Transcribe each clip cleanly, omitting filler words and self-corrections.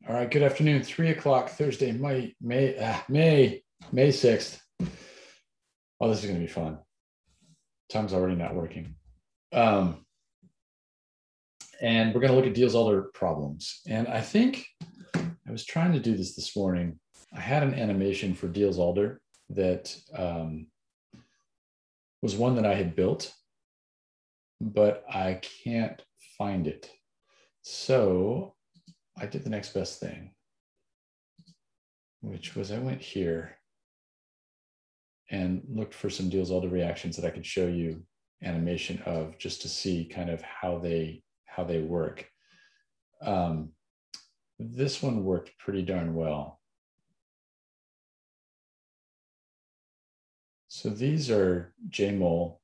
All right, good afternoon. 3 o'clock Thursday, May 6th. Oh, this is going to be fun. Tongue's already not working. And we're going to look at Diels-Alder problems. And I think I was trying to do this morning. I had an animation for Diels-Alder that was one that I had built, but I can't find it. So I did the next best thing, which was I went here and looked for some Diels-Alder reactions that I could show you animation of, just to see kind of how they work. This one worked pretty darn well. So these are JMOL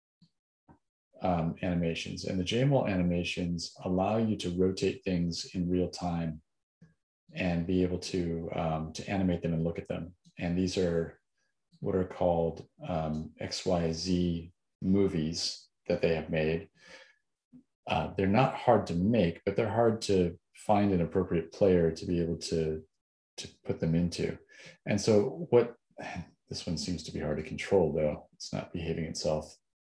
animations, and the JMOL animations allow you to rotate things in real time and be able to animate them and look at them. And these are what are called XYZ movies that they have made. They're not hard to make, but they're hard to find an appropriate player to be able to put them into. And so this one seems to be hard to control, though. It's not behaving itself.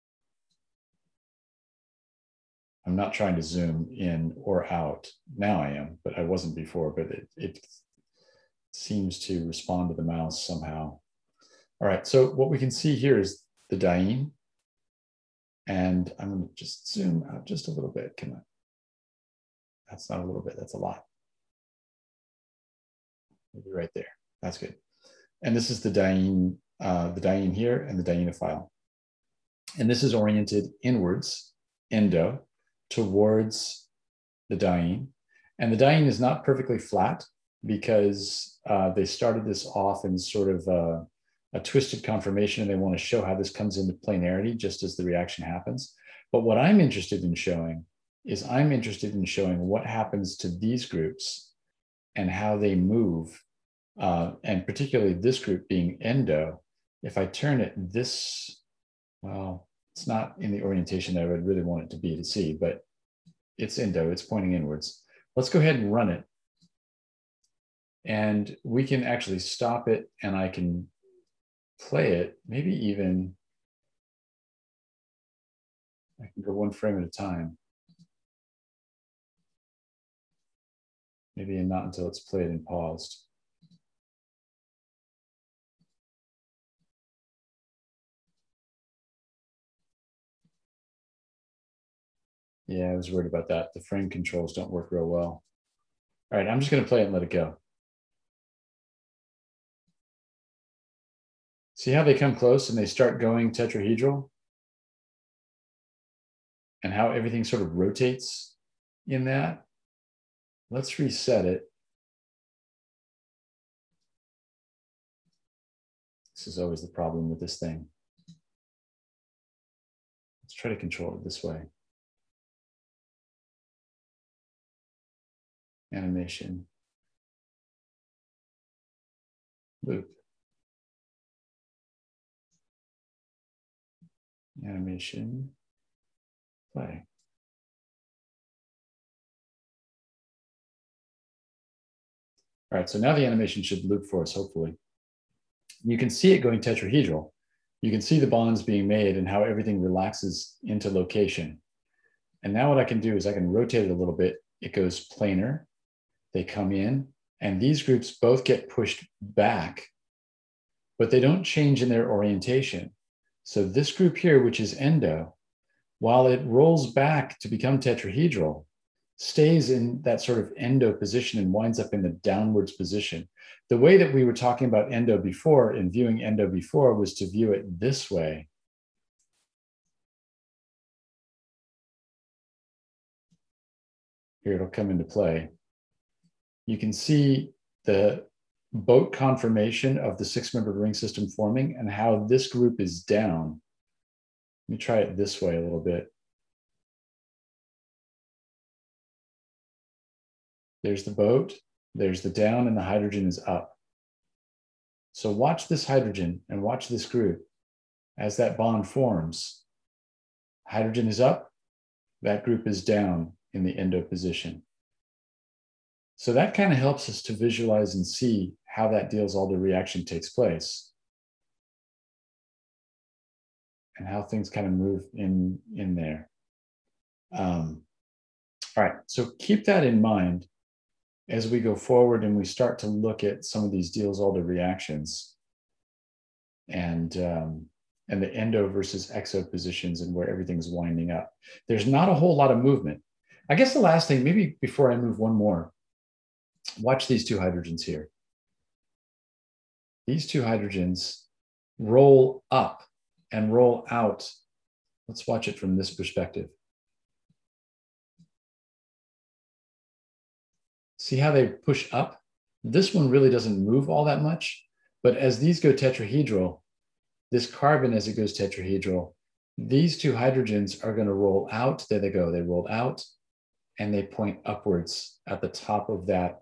I'm not trying to zoom in or out. Now I am, but I wasn't before, but it seems to respond to the mouse somehow. All right, so what we can see here is the Daim. And I'm going to just zoom out just a little bit. Can I? That's not a little bit, that's a lot. Maybe right there. That's good. And this is the Daim here and the Dainophile. And this is oriented inwards, endo, towards the Daim. And the Daim is not perfectly flat because they started this off in sort of a twisted conformation, and they want to show how this comes into planarity just as the reaction happens. But what I'm interested in showing is what happens to these groups and how they move, and particularly this group being endo. If I turn it this, well, it's not in the orientation that I would really want it to be to see, but it's endo, it's pointing inwards. Let's go ahead and run it. And we can actually stop it, and I can play it, maybe even, I can go one frame at a time. Maybe not until it's played and paused. Yeah, I was worried about that. The frame controls don't work real well. All right, I'm just going to play it and let it go. See how they come close and they start going tetrahedral? And how everything sort of rotates in that? Let's reset it. This is always the problem with this thing. Let's try to control it this way. Animation. Loop. Animation. Play. All right, so now the animation should loop for us, hopefully. You can see it going tetrahedral. You can see the bonds being made and how everything relaxes into location. And now what I can do is I can rotate it a little bit. It goes planar. They come in, and these groups both get pushed back, but they don't change in their orientation. So this group here, which is endo, while it rolls back to become tetrahedral, stays in that sort of endo position and winds up in the downwards position. The way that we were talking about endo before and viewing endo before was to view it this way. Here, it'll come into play. You can see the boat conformation of the six-membered ring system forming and how this group is down. Let me try it this way a little bit. There's the boat, there's the down, and the hydrogen is up. So watch this hydrogen and watch this group as that bond forms. Hydrogen is up, that group is down in the endo position. So that kind of helps us to visualize and see how that Diels-Alder reaction takes place and how things kind of move in there. All right, so keep that in mind as we go forward and we start to look at some of these Diels-Alder reactions and the endo versus exo positions and where everything's winding up. There's not a whole lot of movement. I guess the last thing, maybe before I move one more, watch these two hydrogens here. These two hydrogens roll up and roll out. Let's watch it from this perspective. See how they push up? This one really doesn't move all that much, but as these go tetrahedral, this carbon, as it goes tetrahedral, these two hydrogens are going to roll out. There they go. They roll out and they point upwards at the top of that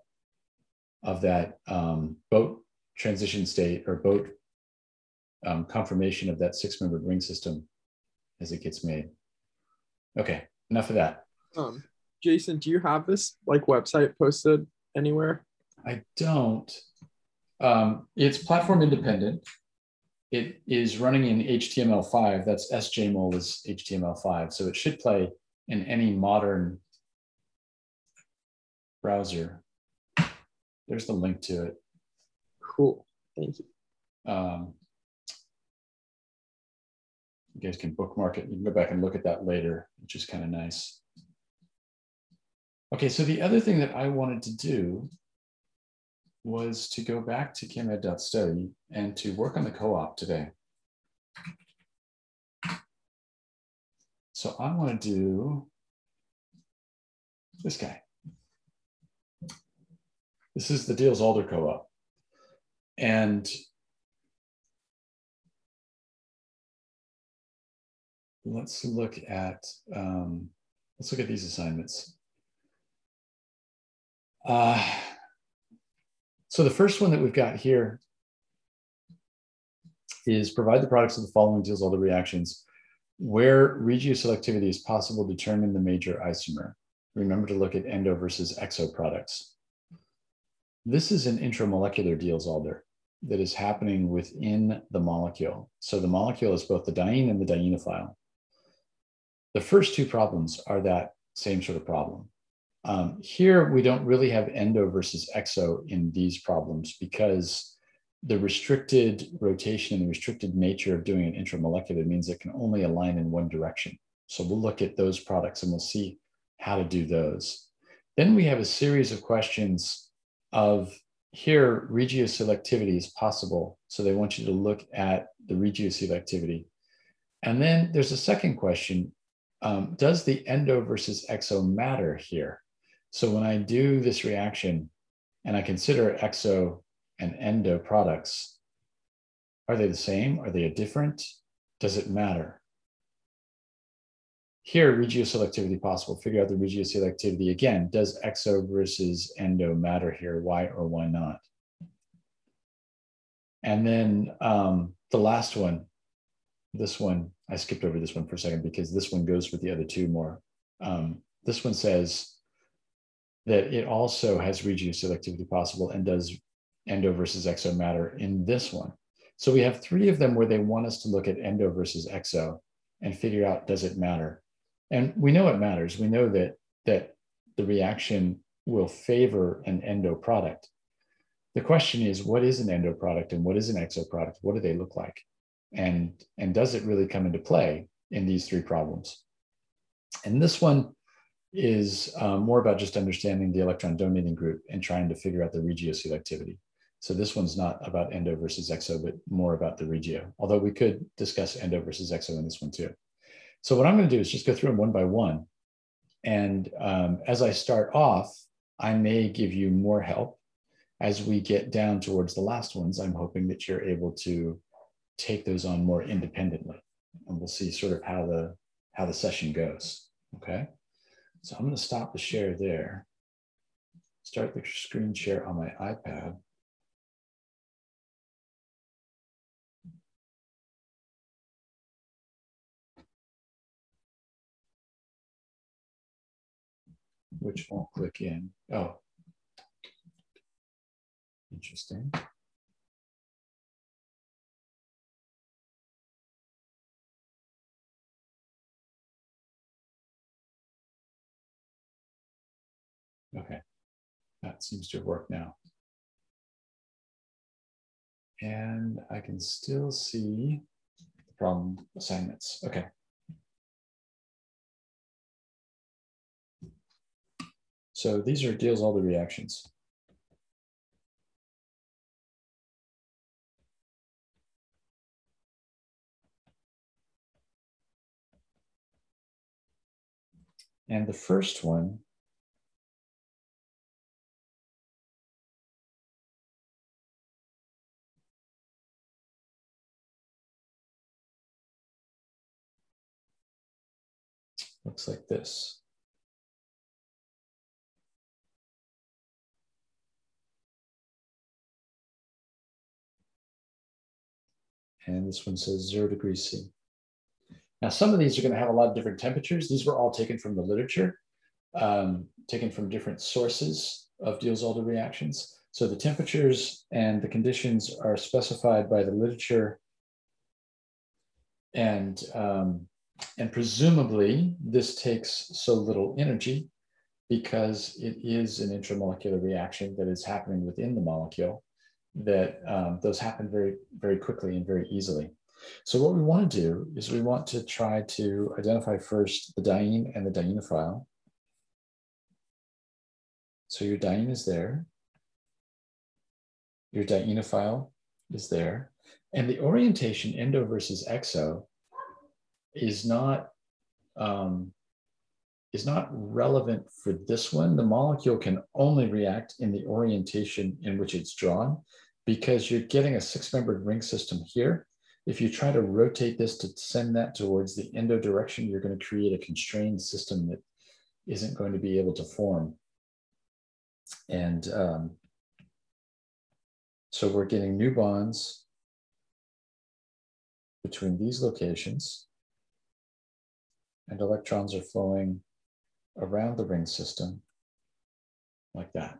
boat transition state or boat conformation of that six-membered ring system as it gets made. Okay, enough of that. Jason, do you have this like website posted anywhere? I don't. It's platform independent. It is running in HTML5. That's SJML is HTML5. So it should play in any modern browser. There's the link to it. Cool. Thank you. You guys can bookmark it. You can go back and look at that later, which is kind of nice. Okay, so the other thing that I wanted to do was to go back to chemed.study and to work on the co-op today. So I want to do this guy. This is the Diels-Alder co-op. And let's look at these assignments. So the first one that we've got here is provide the products of the following Diels-Alder reactions. Where regioselectivity is possible, determine the major isomer. Remember to look at endo versus exo products. This is an intramolecular Diels-Alder that is happening within the molecule. So the molecule is both the diene and the dienophile. The first two problems are that same sort of problem. Here, we don't really have endo versus exo in these problems because the restricted rotation and the restricted nature of doing an intramolecular means it can only align in one direction. So we'll look at those products and we'll see how to do those. Then we have a series of questions of here, regioselectivity is possible. So they want you to look at the regioselectivity. And then there's a second question. Does the endo versus exo matter here? So when I do this reaction and I consider exo and endo products, are they the same? Are they different? Does it matter? Here, regioselectivity possible. Figure out the regioselectivity. Again, does exo versus endo matter here? Why or why not? And then the last one, this one, I skipped over this one for a second because this one goes with the other two more. This one says that it also has regioselectivity possible and does endo versus exo matter in this one. So we have three of them where they want us to look at endo versus exo and figure out, does it matter? And we know it matters. We know that the reaction will favor an endo product. The question is, what is an endo product and what is an exo product? What do they look like? And does it really come into play in these three problems? And this one is more about just understanding the electron donating group and trying to figure out the regioselectivity. So this one's not about endo versus exo, but more about the regio, although we could discuss endo versus exo in this one too. So what I'm going to do is just go through them one by one. And as I start off, I may give you more help. As we get down towards the last ones, I'm hoping that you're able to take those on more independently. And we'll see sort of how the session goes, okay? So I'm going to stop the share there. Start the screen share on my iPad. Which won't click in. Oh, interesting. Okay, that seems to work now. And I can still see the problem assignments. Okay. So these are Diels-Alder reactions. And the first one looks like this. And this one says 0 degrees C. Now, some of these are going to have a lot of different temperatures. These were all taken from the literature, taken from different sources of Diels-Alder reactions. So the temperatures and the conditions are specified by the literature, and presumably this takes so little energy because it is an intramolecular reaction that is happening within the molecule, that those happen very, very quickly and very easily. So what we want to do is we want to try to identify first the diene and the dienophile. So your diene is there. Your dienophile is there. And the orientation endo versus exo is not relevant for this one. The molecule can only react in the orientation in which it's drawn, because you're getting a 6-membered ring system here. If you try to rotate this to send that towards the endo direction, you're going to create a constrained system that isn't going to be able to form. And so we're getting new bonds between these locations, and electrons are flowing around the ring system like that.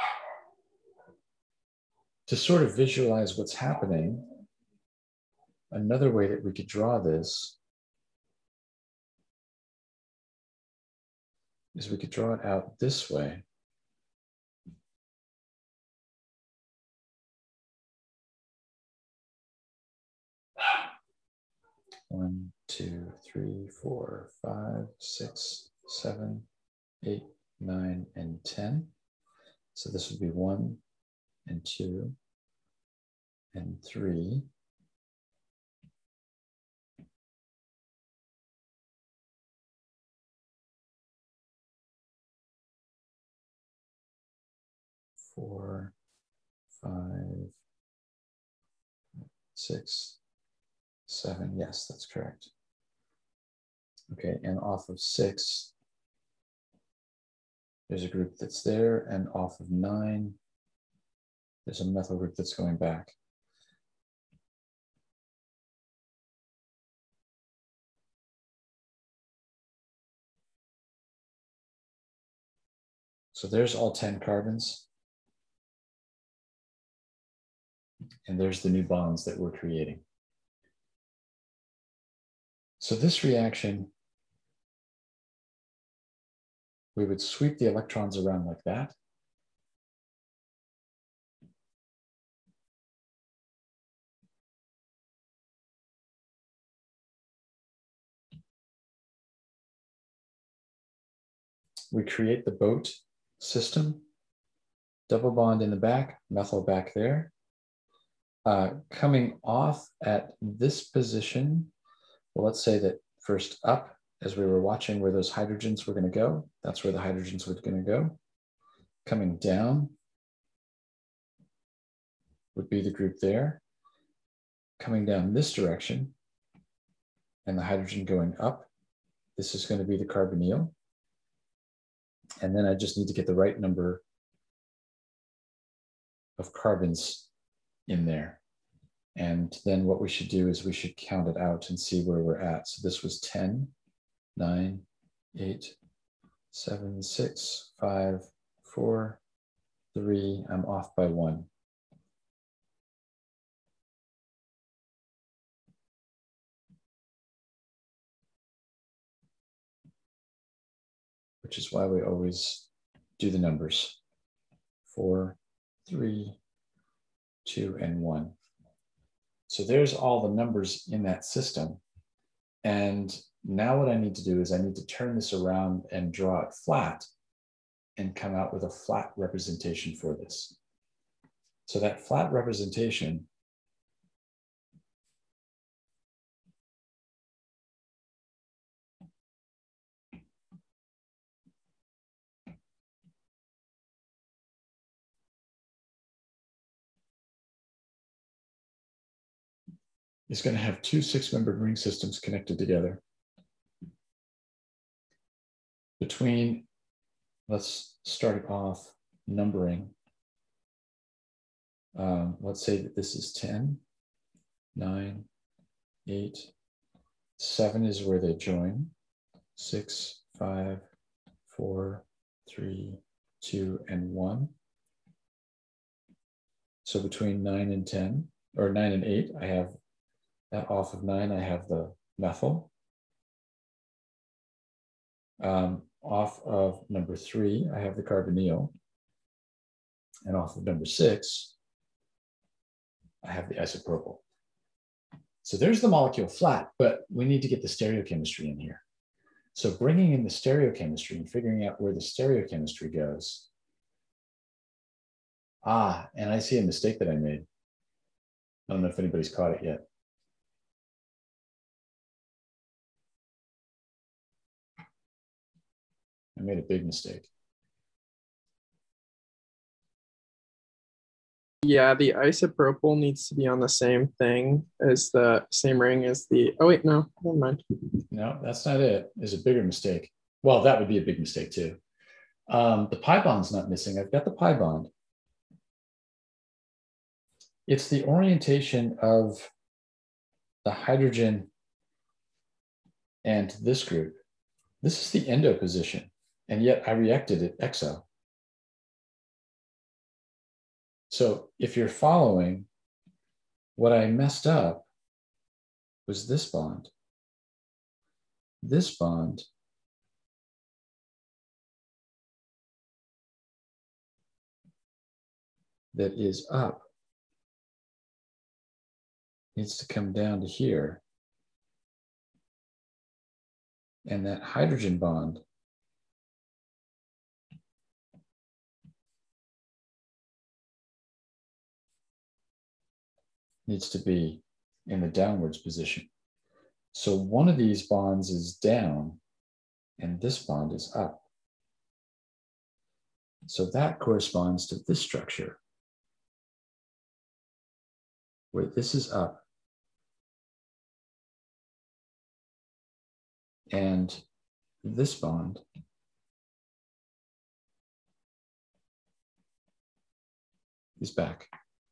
To sort of visualize what's happening, another way that we could draw this is we could draw it out this way. One, two, three, four, 5, 6, 7, 8, 9, and 10. So this would be 1 and 2 and 3. Four, 5, 6, 7. Yes, that's correct. Okay, and off of 6, there's a group that's there, and off of 9, there's a methyl group that's going back. So there's all 10 carbons. And there's the new bonds that we're creating. So this reaction, we would sweep the electrons around like that. We create the boat system, double bond in the back, methyl back there. Coming off at this position, well, let's say that first up, as we were watching where those hydrogens were going to go, that's where the hydrogens were going to go. Coming down would be the group there. Coming down this direction, and the hydrogen going up, this is going to be the carbonyl. And then I just need to get the right number of carbons in there. And then what we should do is we should count it out and see where we're at. So this was 10, 9, 8, 7, 6, 5, 4, 3. I'm off by 1. which is why we always do the numbers. 4, 3, 2, and 1. So there's all the numbers in that system. And now what I need to do is I need to turn this around and draw it flat and come out with a flat representation for this. So that flat representation is going to have two 6-membered ring systems connected together. Between, let's start off numbering. Let's say that this is 10, 9, 8, 7 is where they join. 6, 5, 4, 3, 2, and 1. So between 9 and 10, or 9 and 8, I have that off of 9, I have the methyl. Off of number 3, I have the carbonyl. And off of number 6, I have the isopropyl. So there's the molecule flat, but we need to get the stereochemistry in here. So bringing in the stereochemistry and figuring out where the stereochemistry goes. And I see a mistake that I made. I don't know if anybody's caught it yet. I made a big mistake. Yeah, the isopropyl needs to be on the same thing as the same ring as the, oh wait, no, never mind. No, that's not it. It's a bigger mistake. Well, that would be a big mistake too. The pi bond's not missing. I've got the pi bond. It's the orientation of the hydrogen and this group. This is the endo position, and yet I reacted at exo. So if you're following, what I messed up was this bond. This bond that is up needs to come down to here. And that hydrogen bond needs to be in the downwards position. So one of these bonds is down and this bond is up. So that corresponds to this structure, where this is up and this bond is back.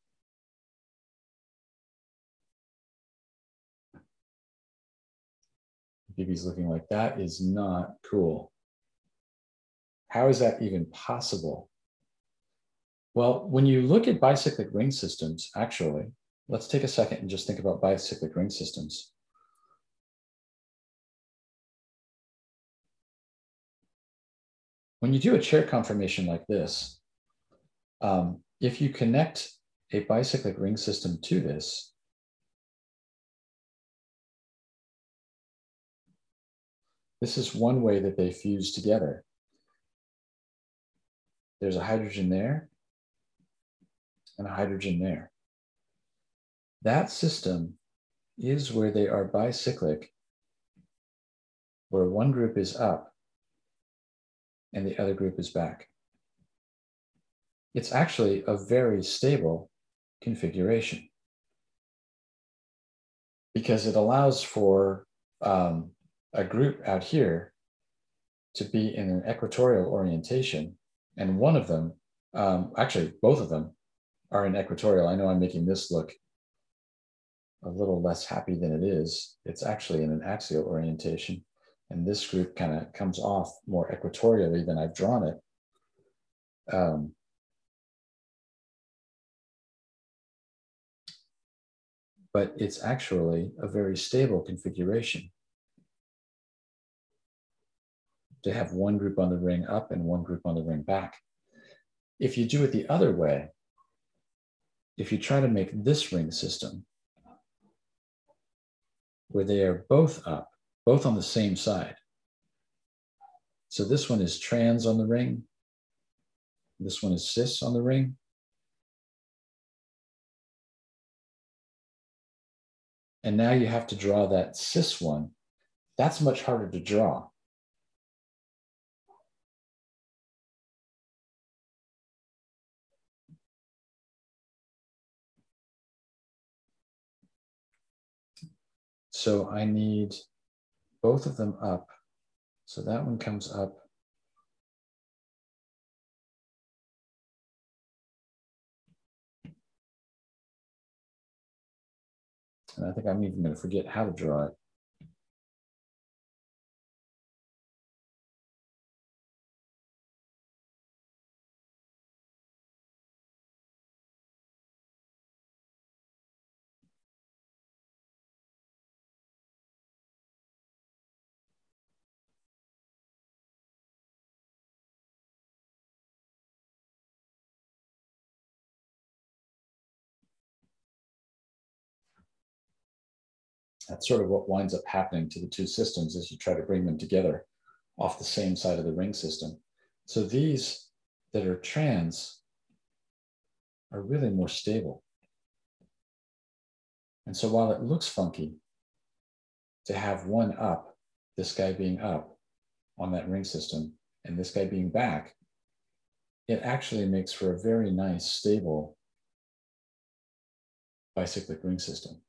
Bibi's looking like that is not cool. How is that even possible? Well, when you look at bicyclic ring systems, actually, let's take a second and just think about bicyclic ring systems. When you do a chair conformation like this, if you connect a bicyclic ring system to this, this is one way that they fuse together. There's a hydrogen there and a hydrogen there. That system is where they are bicyclic, where one group is up and the other group is back. It's actually a very stable configuration because it allows for a group out here to be in an equatorial orientation, and one of them, actually both of them, are in equatorial. I know I'm making this look a little less happy than it is. It's actually in an axial orientation, and this group kind of comes off more equatorially than I've drawn it. But it's actually a very stable configuration. to have one group on the ring up and one group on the ring back. If you do it the other way, if you try to make this ring system where they are both up, both on the same side. So this one is trans on the ring. This one is cis on the ring. And now you have to draw that cis one. That's much harder to draw. So I need both of them up. So that one comes up. And I think I'm even going to forget how to draw it. That's sort of what winds up happening to the two systems as you try to bring them together off the same side of the ring system. So these that are trans are really more stable. And so while it looks funky to have one up, this guy being up on that ring system, and this guy being back, it actually makes for a very nice, stable bicyclic ring system.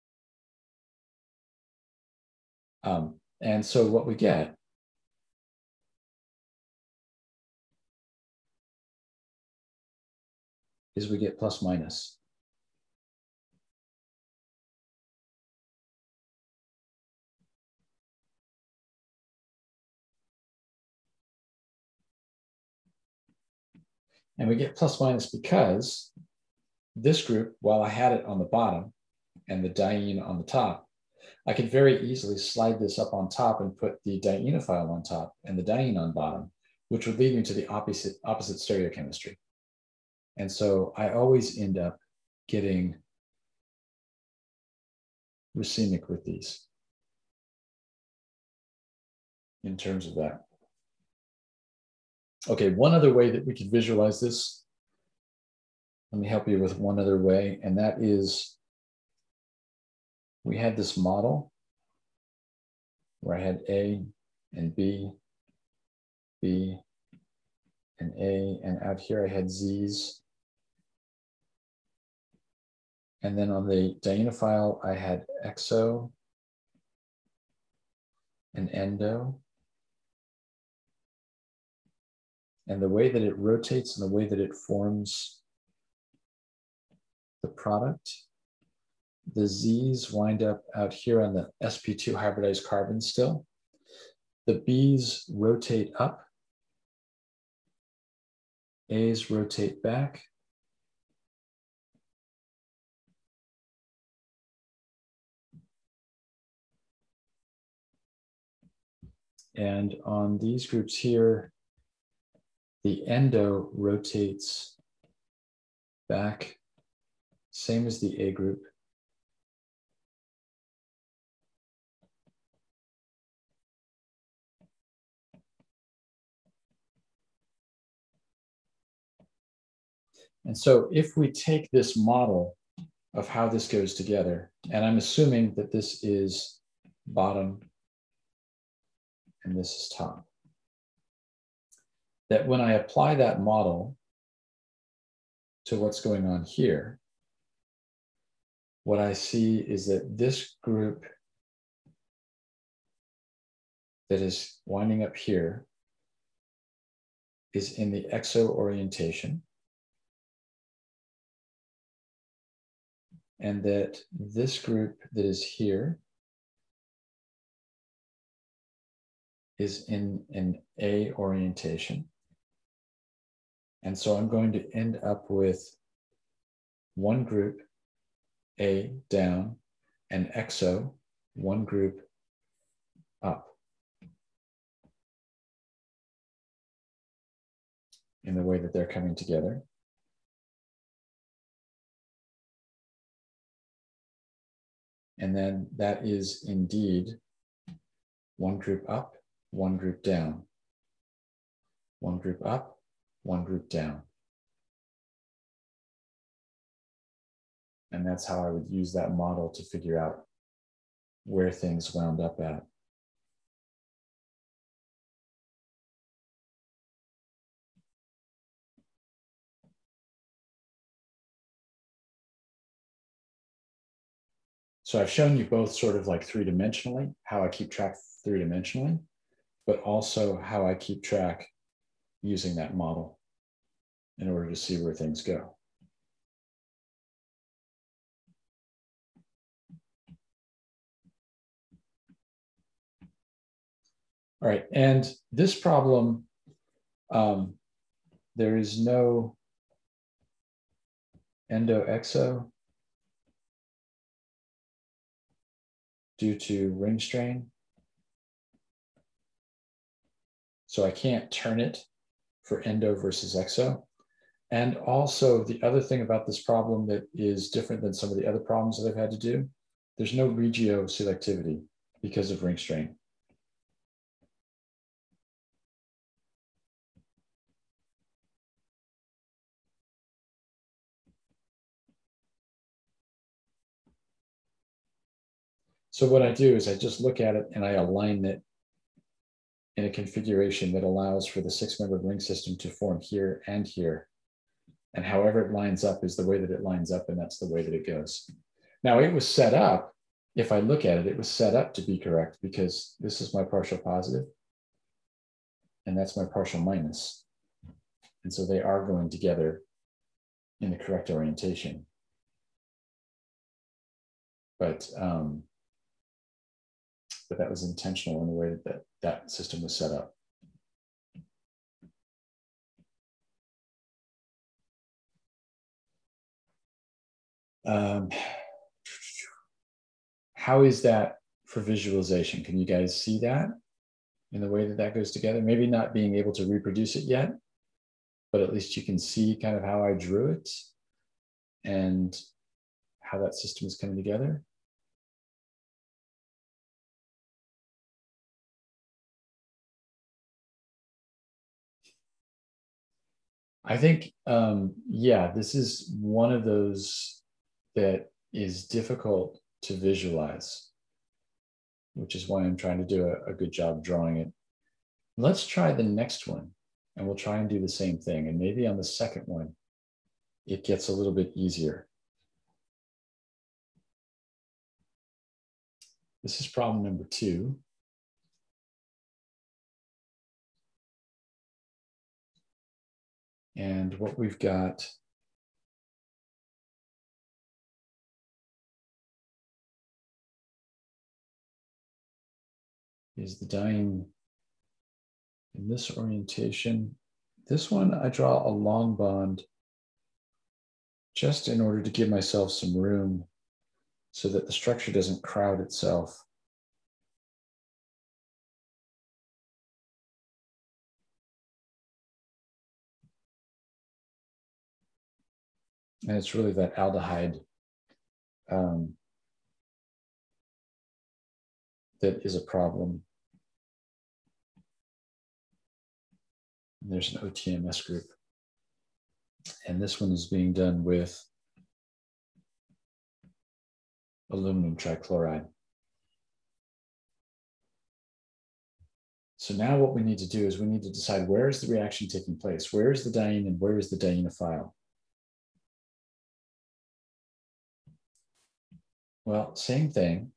And so what we get is we get plus minus. And we get plus minus because this group, while I had it on the bottom and the diene on the top, I could very easily slide this up on top and put the dienophile on top and the diene on bottom, which would lead me to the opposite stereochemistry. And so I always end up getting racemic with these in terms of that. Okay, one other way that we could visualize this, let me help you with one other way, and that is we had this model where I had A and B, B and A, and out here I had Z's. And then on the dienophile, I had exo and endo. And the way that it rotates and the way that it forms the product, the Z's wind up out here on the sp2 hybridized carbon still. The B's rotate up. A's rotate back. And on these groups here, the endo rotates back, same as the A group. And so if we take this model of how this goes together, and I'm assuming that this is bottom and this is top, that when I apply that model to what's going on here, what I see is that this group that is winding up here is in the exo orientation, and that this group that is here is in an A orientation. And so I'm going to end up with one group A down and exo, one group up. in the way that they're coming together. And then that is indeed one group up, one group down. One group up, one group down. And that's how I would use that model to figure out where things wound up at. So I've shown you both sort of like three-dimensionally, how I keep track three-dimensionally, but also how I keep track using that model in order to see where things go. All right, and this problem, there is no endo-exo due to ring strain. So I can't turn it for endo versus exo. And also the other thing about this problem that is different than some of the other problems that I've had to do, there's no regioselectivity because of ring strain. So what I do is I just look at it and I align it in a configuration that allows for the six-membered ring system to form here and here. And however it lines up is the way that it lines up, and that's the way that it goes. Now it was set up, if I look at it, it was set up to be correct because this is my partial positive and that's my partial minus. And so they are going together in the correct orientation. But that was intentional in the way that that system was set up. How is that for visualization? Can you guys see that in the way that that goes together? Maybe not being able to reproduce it yet, but at least you can see kind of how I drew it and how that system is coming together. I think, yeah, this is one of those that is difficult to visualize, which is why I'm trying to do a good job drawing it. Let's try the next one and we'll try and do the same thing. And maybe on the second one, it gets a little bit easier. This is problem number 2. And what we've got is the dyne in this orientation. This one, I draw a long bond just in order to give myself some room so that the structure doesn't crowd itself. And it's really that aldehyde that is a problem. And there's an OTMS group. And this one is being done with aluminum trichloride. So now what we need to do is we need to decide where is the reaction taking place? Where is the dyene and where is the dienophile? Well, same thing.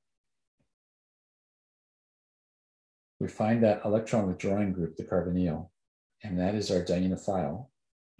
We find that electron withdrawing group, the carbonyl, and that is our dienophile.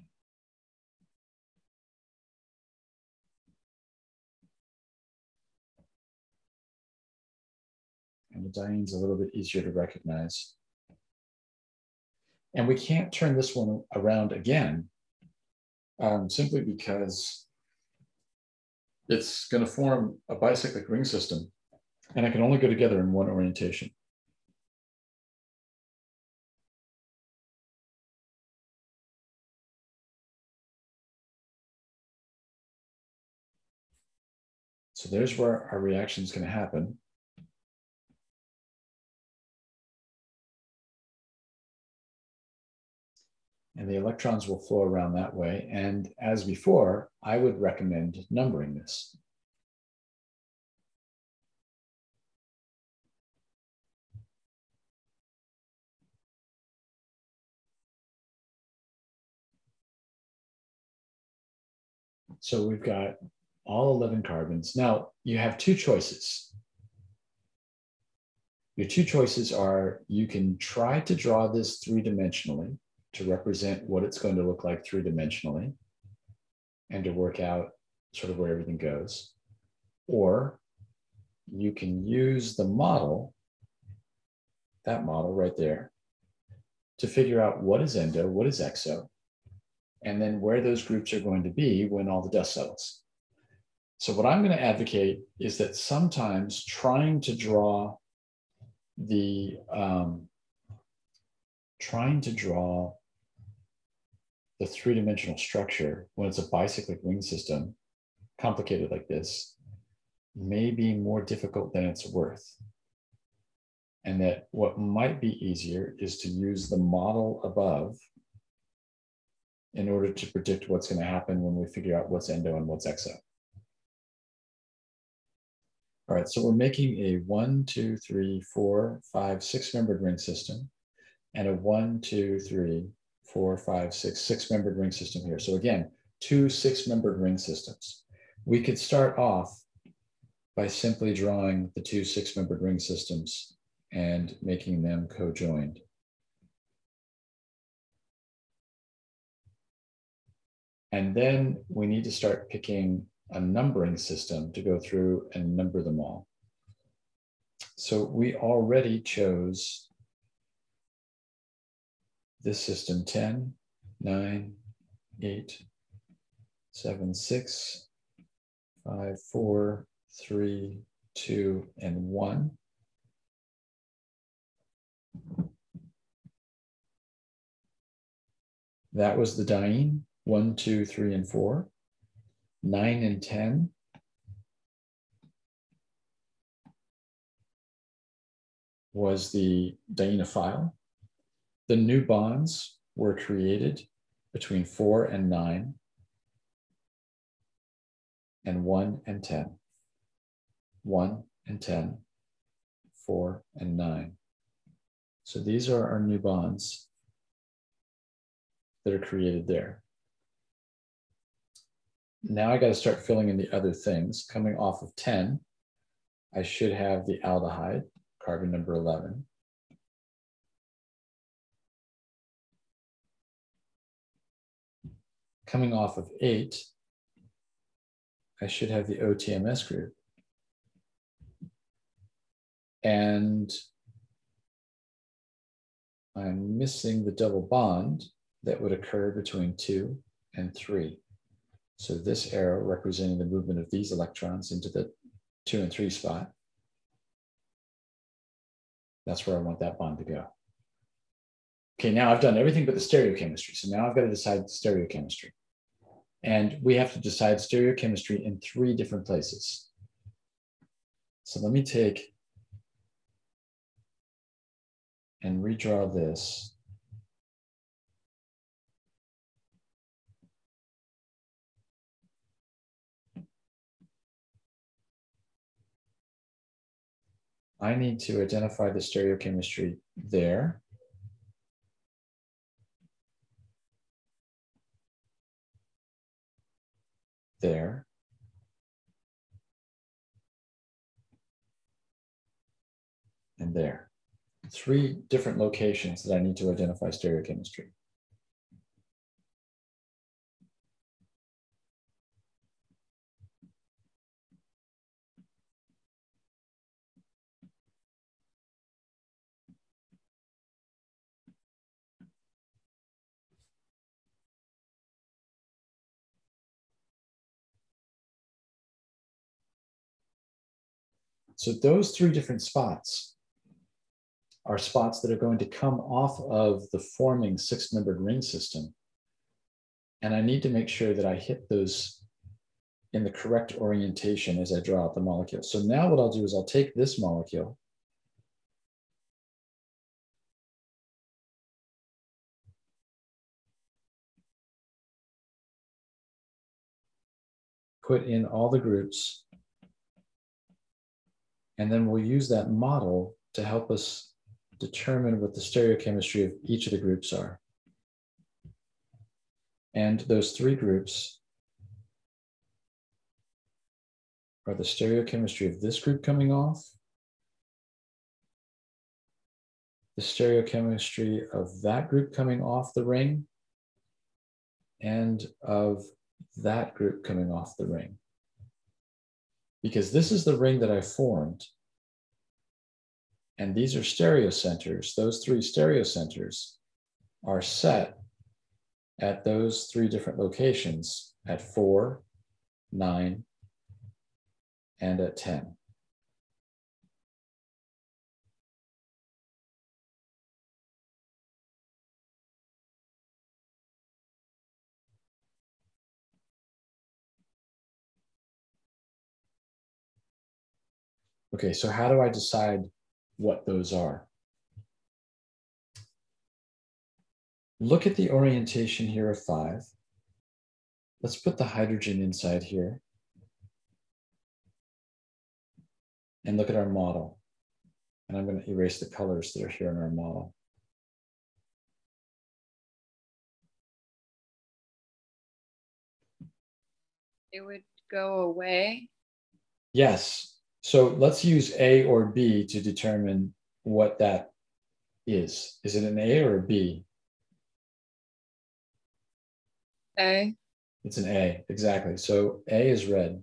And the diene's a little bit easier to recognize. And we can't turn this one around again, simply because it's going to form a bicyclic ring system, and it can only go together in one orientation. So there's where our reaction is going to happen. And the electrons will flow around that way. And as before, I would recommend numbering this. So we've got all 11 carbons. Now you have two choices. Your two choices are you can try to draw this three-dimensionally to represent what it's going to look like three-dimensionally and to work out sort of where everything goes. Or you can use the model, that model right there, to figure out what is endo, what is exo, and then where those groups are going to be when all the dust settles. So what I'm going to advocate is that sometimes trying to draw the three-dimensional structure when it's a bicyclic ring system, complicated like this, may be more difficult than it's worth. And that what might be easier is to use the model above in order to predict what's going to happen when we figure out what's endo and what's exo. All right, so we're making a 1, 2, 3, 4, 5, 6-membered ring system, and a 1, 2, 3, 4, 5, 6, 6-membered ring system here. So again, 2 6-membered ring systems. We could start off by simply drawing the 2 6-membered ring systems and making them co-joined. And then we need to start picking a numbering system to go through and number them all. So we already chose this system: 10, 9, 8, 7, 6, 5, 4, 3, 2, and 1. That was the diene, 1, 2, 3, and 4. 9 and 10 was the dienophile. The new bonds were created between 4 and 9 and 1 and 10. 1 and 10, 4 and 9. So these are our new bonds that are created there. Now I got to start filling in the other things. Coming off of 10, I should have the aldehyde, carbon number 11. Coming off of 8, I should have the OTMS group. And I'm missing the double bond that would occur between 2 and 3. So this arrow representing the movement of these electrons into the 2 and 3 spot. That's where I want that bond to go. Okay, now I've done everything but the stereochemistry. So now I've got to decide stereochemistry. And we have to decide stereochemistry in 3 different places. So let me take and redraw this. I need to identify the stereochemistry there. There. And there. 3 different locations that I need to identify stereochemistry. So those 3 different spots are spots that are going to come off of the forming 6-membered ring system. And I need to make sure that I hit those in the correct orientation as I draw out the molecule. So now what I'll do is I'll take this molecule, put in all the groups, and then we'll use that model to help us determine what the stereochemistry of each of the groups are. And those three groups are the stereochemistry of this group coming off, the stereochemistry of that group coming off the ring, and of that group coming off the ring. Because this is the ring that I formed, and these are stereocenters. Those three stereocenters are set at those three different locations at 4, 9, and at 10. Okay, so how do I decide what those are? Look at the orientation here of 5. Let's put the hydrogen inside here. And look at our model. And I'm going to erase the colors that are here in our model. It would go away. Yes. So let's use A or B to determine what that is. Is it an A or a B? A. It's an A, exactly. So A is red.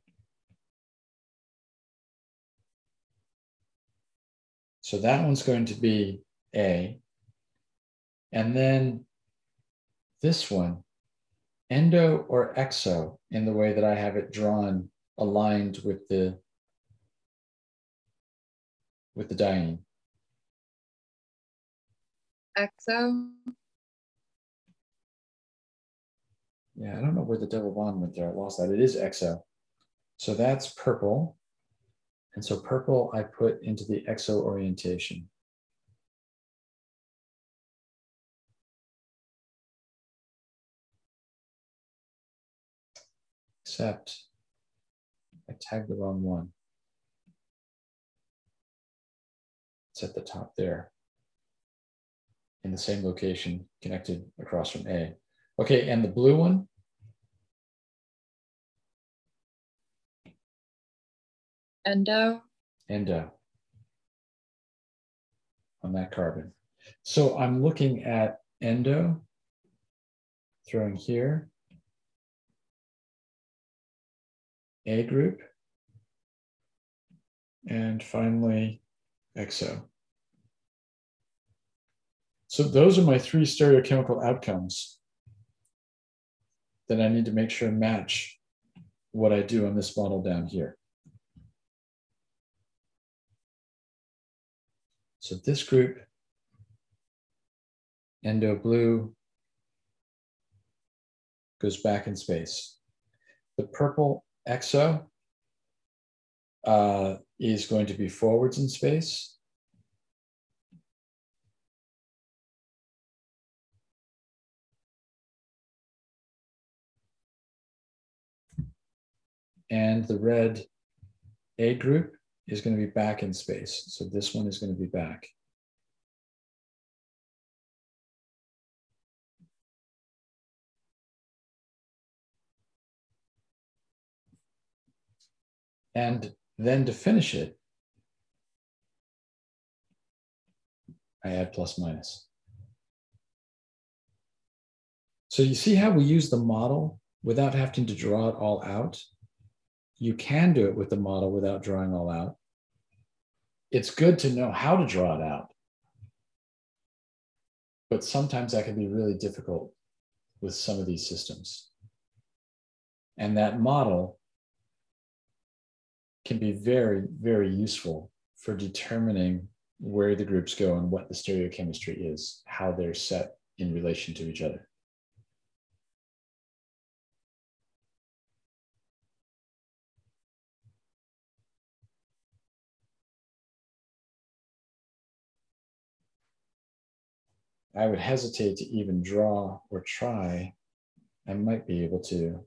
So that one's going to be A. And then this one, endo or exo, in the way that I have it drawn, aligned with the diene. Exo. Yeah, I don't know where the double bond went there. I lost that. It is exo. So that's purple. And so purple I put into the exo orientation. Except I tagged the wrong one. It's at the top there, in the same location, connected across from A. Okay, and the blue one? Endo. Endo on that carbon. So I'm looking at endo, throwing here, A group, and finally exo. So those are my 3 stereochemical outcomes that I need to make sure match what I do on this model down here. So this group, endo blue, goes back in space. The purple exo is going to be forwards in space. And the red A group is going to be back in space. So this one is going to be back. And then to finish it, I add plus minus. So you see how we use the model without having to draw it all out? You can do it with the model without drawing all out. It's good to know how to draw it out. But sometimes that can be really difficult with some of these systems. And that model can be very, very useful for determining where the groups go and what the stereochemistry is, how they're set in relation to each other. I would hesitate to even draw or try. I might be able to.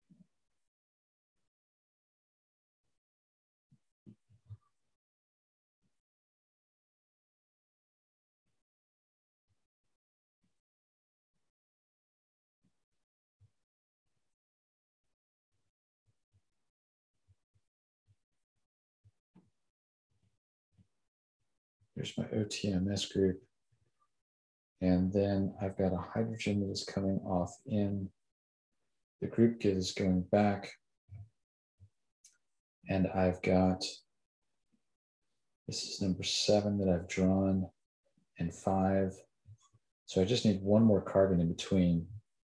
Here's my OTMS group. And then I've got a hydrogen that is coming off in. The group is going back. And I've got, this is number 7 that I've drawn, and 5. So I just need one more carbon in between.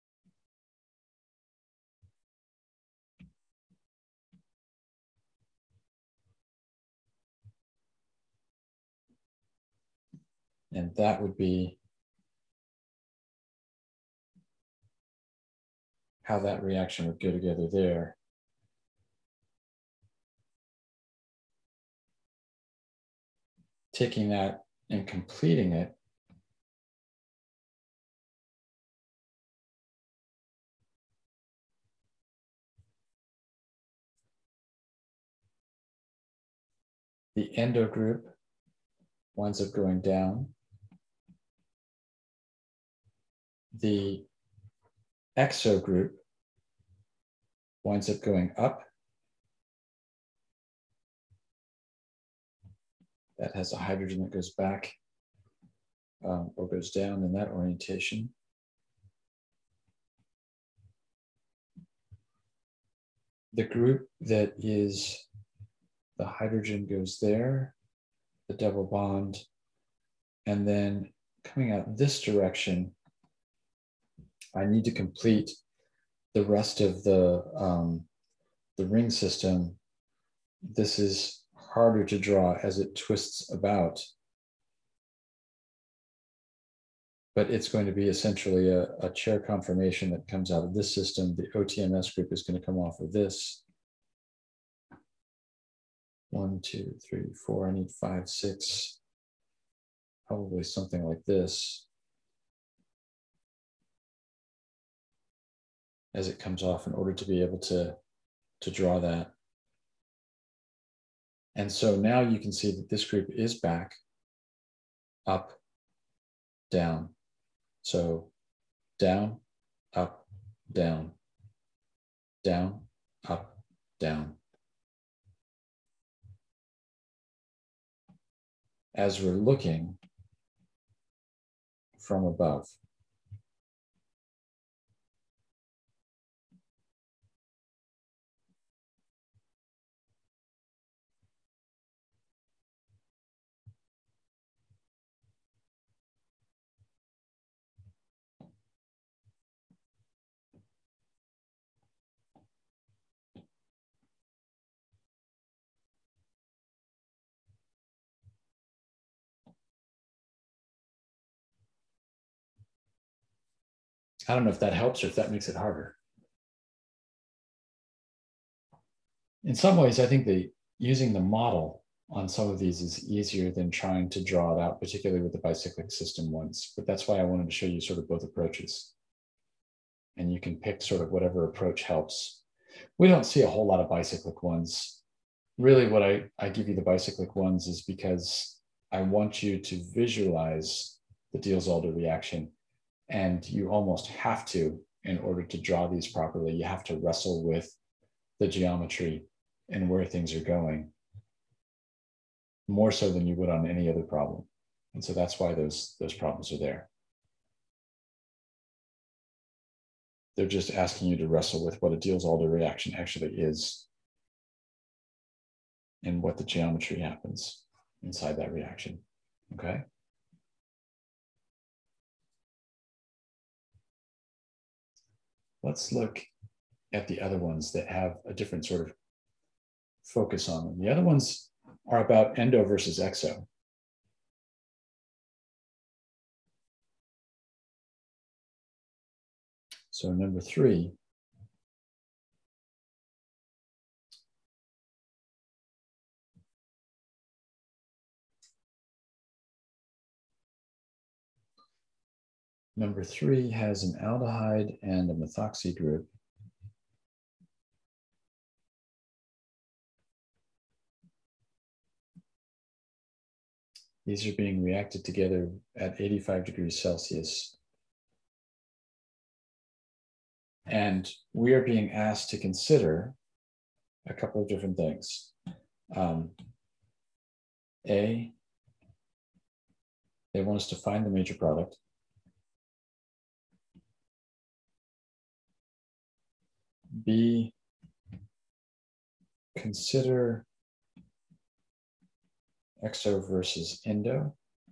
And that would be how that reaction would go together there. Taking that and completing it, the endo group winds up going down. The exo group winds up going up. That has a hydrogen that goes back or goes down in that orientation. The group that is, the hydrogen goes there, the double bond, and then coming out this direction, I need to complete the rest of the ring system. This is harder to draw as it twists about, but it's going to be essentially a chair conformation that comes out of this system. The OTMS group is going to come off of this. 1, 2, 3, 4, I need 5, 6, probably something like this as it comes off in order to be able to draw that. And so now you can see that this group is back, up, down. So down, up, down, down, up, down. As we're looking from above. I don't know if that helps or if that makes it harder. In some ways, I think that using the model on some of these is easier than trying to draw it out, particularly with the bicyclic system ones. But that's why I wanted to show you sort of both approaches. And you can pick sort of whatever approach helps. We don't see a whole lot of bicyclic ones. Really, what I give you the bicyclic ones is because I want you to visualize the Diels-Alder reaction. And you almost have to, in order to draw these properly, you have to wrestle with the geometry and where things are going, more so than you would on any other problem. And so that's why those problems are there. They're just asking you to wrestle with what a Diels-Alder reaction actually is and what the geometry happens inside that reaction, okay? Let's look at the other ones that have a different sort of focus on them. The other ones are about endo versus exo. So number 3, Number 3 has an aldehyde and a methoxy group. These are being reacted together at 85 degrees Celsius. And we are being asked to consider a couple of different things. A, they want us to find the major product. B, consider exo versus endo.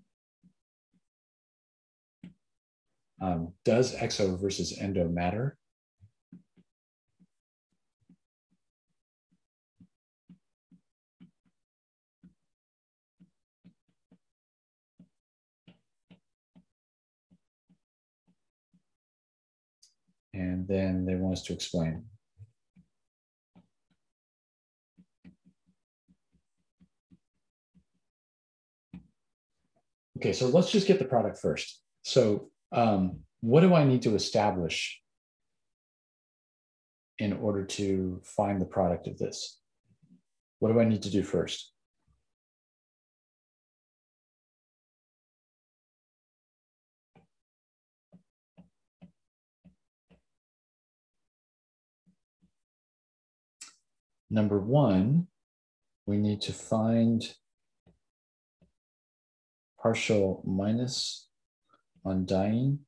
Does exo versus endo matter? And then they want us to explain. Okay, so let's just get the product first. So what do I need to establish in order to find the product of this? What do I need to do first? Number 1, we need to find partial minus on diene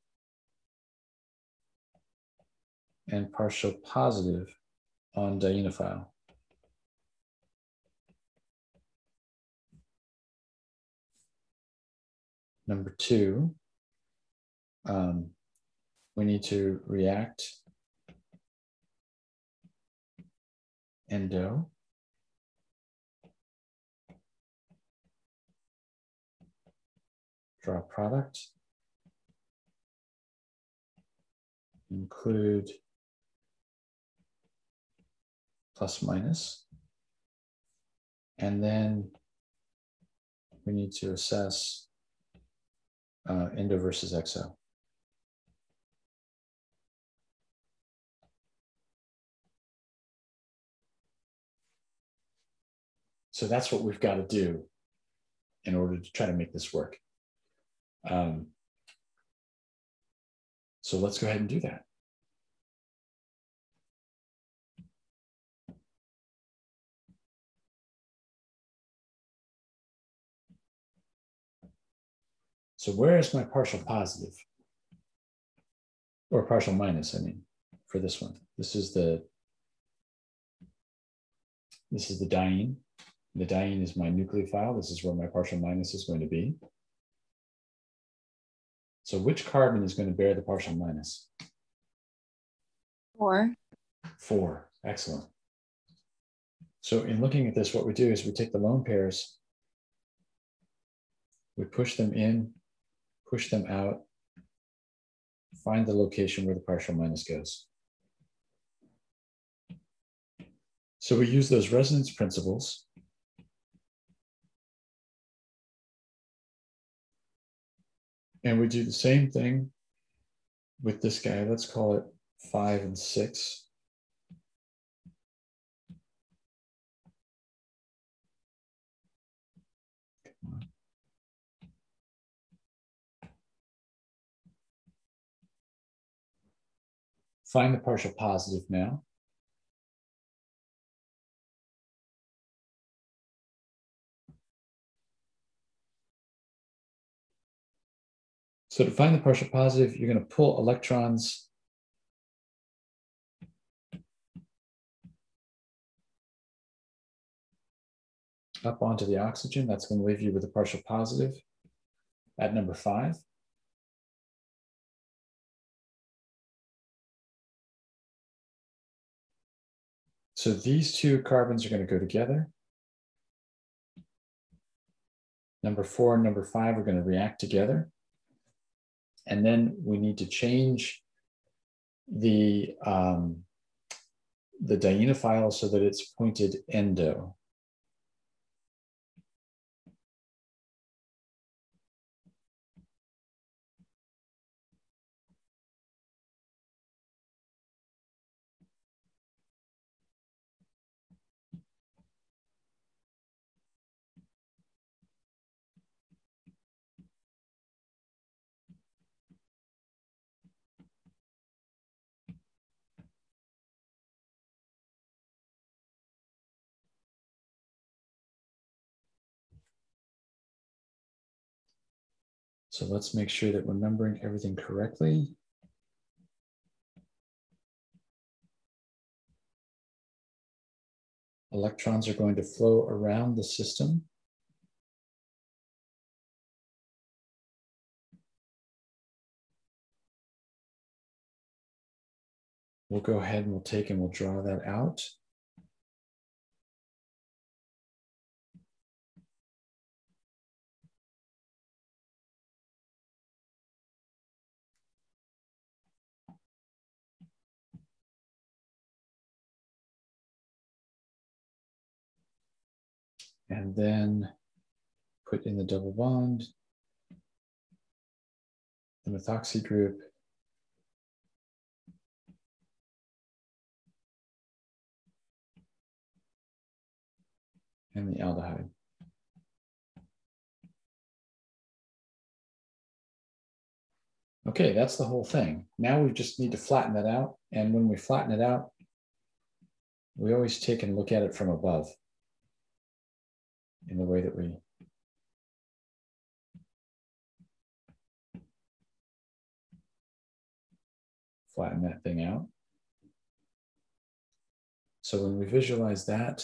and partial positive on dienophile. Number 2, we need to react endo draw product, include plus minus, and then we need to assess endo versus exo. So that's what we've got to do in order to try to make this work. So let's go ahead and do that. So where is my partial positive? Or partial minus, I mean, for this one. This is the diene. The diene is my nucleophile. This is where my partial minus is going to be. So which carbon is going to bear the partial minus? 4. 4. Excellent. So in looking at this, what we do is we take the lone pairs, we push them in, push them out, find the location where the partial minus goes. So we use those resonance principles and we do the same thing with this guy. Let's call it 5 and 6. Find the partial positive now. So to find the partial positive, you're going to pull electrons up onto the oxygen. That's going to leave you with a partial positive at number 5. So these two carbons are going to go together. Number 4 and number 5 are going to react together. And then we need to change the dienophile so that it's pointed endo. So let's make sure that we're numbering everything correctly. Electrons are going to flow around the system. We'll go ahead and we'll draw that out. And then put in the double bond, the methoxy group, and the aldehyde. Okay, that's the whole thing. Now we just need to flatten that out. And when we flatten it out, we always take and look at it from above in the way that we flatten that thing out. So when we visualize that,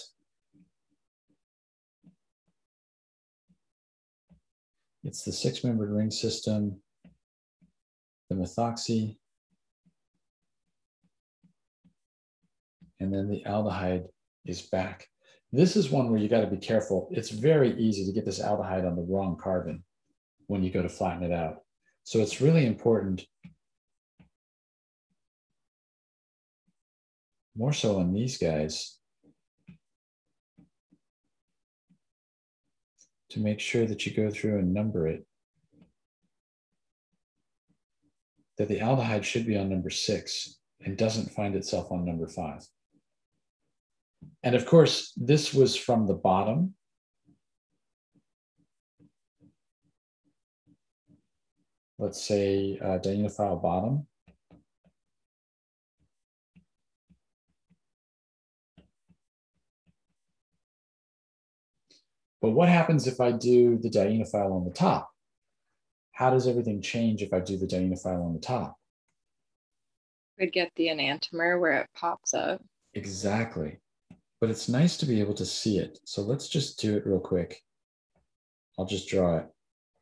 it's the six-membered ring system, the methoxy, and then the aldehyde is back. This is one where you got to be careful. It's very easy to get this aldehyde on the wrong carbon when you go to flatten it out. So it's really important, more so on these guys, to make sure that you go through and number it, that the aldehyde should be on number 6 and doesn't find itself on number 5. And of course, this was from the bottom. Let's say dienophile bottom. But what happens if I do the dienophile on the top? How does everything change if I do the dienophile on the top? We'd get the enantiomer where it pops up. Exactly. But it's nice to be able to see it. So let's just do it real quick. I'll just draw it.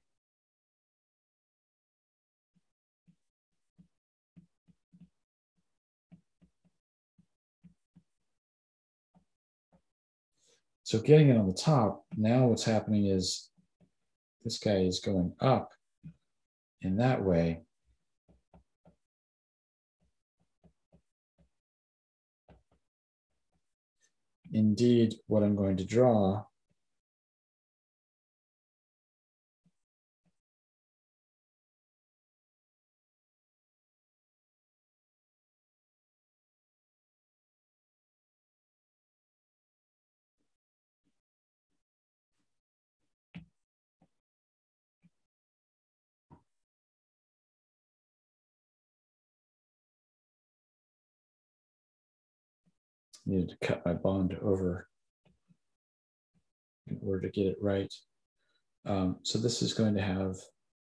So getting it on the top, now what's happening is this guy is going up in that way. Indeed, what I'm going to draw needed to cut my bond over in order to get it right. So this is going to have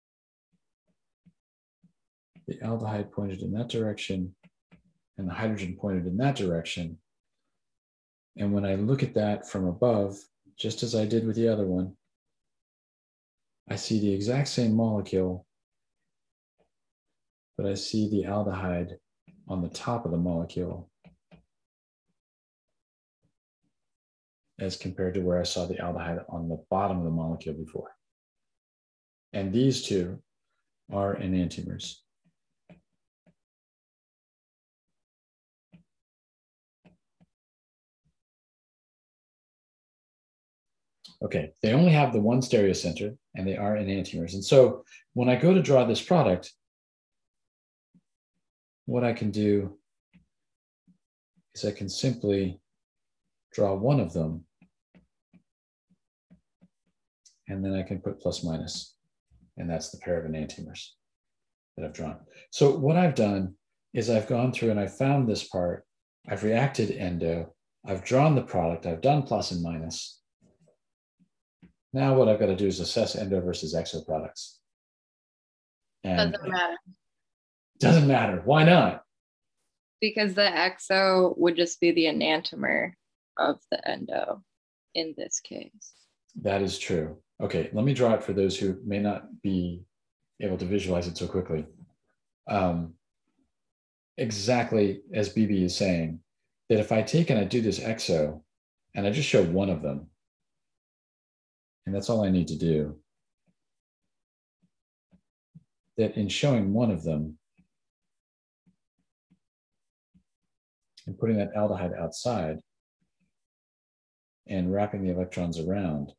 the aldehyde pointed in that direction and the hydrogen pointed in that direction. And when I look at that from above, just as I did with the other one, I see the exact same molecule, but I see the aldehyde on the top of the molecule as compared to where I saw the aldehyde on the bottom of the molecule before. And these two are enantiomers. Okay, they only have the one stereocenter and they are enantiomers. And so when I go to draw this product, what I can do is I can simply draw one of them and then I can put plus minus, and that's the pair of enantiomers that I've drawn. So what I've done is I've gone through and I found this part, I've reacted endo, I've drawn the product, I've done plus and minus. Now what I've got to do is assess endo versus exo products. And Doesn't matter. doesn't matter. Why not? Because the exo would just be the enantiomer of the endo in this case. That is true. Okay, let me draw it for those who may not be able to visualize it so quickly. Exactly as BB is saying, that if I take and I do this exo, and I just show one of them, and that's all I need to do, that in showing one of them, and putting that aldehyde outside, and wrapping the electrons around,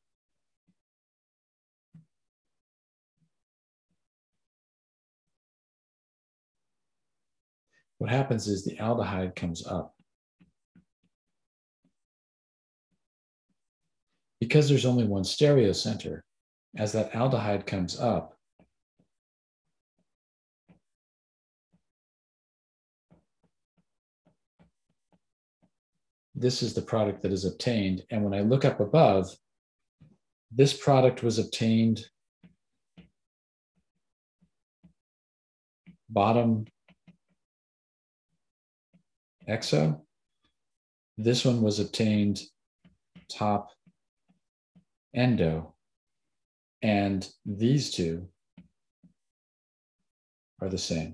what happens is the aldehyde comes up. Because there's only one stereocenter, as that aldehyde comes up, this is the product that is obtained. And when I look up above, this product was obtained bottom exo. This one was obtained top endo. And these two are the same.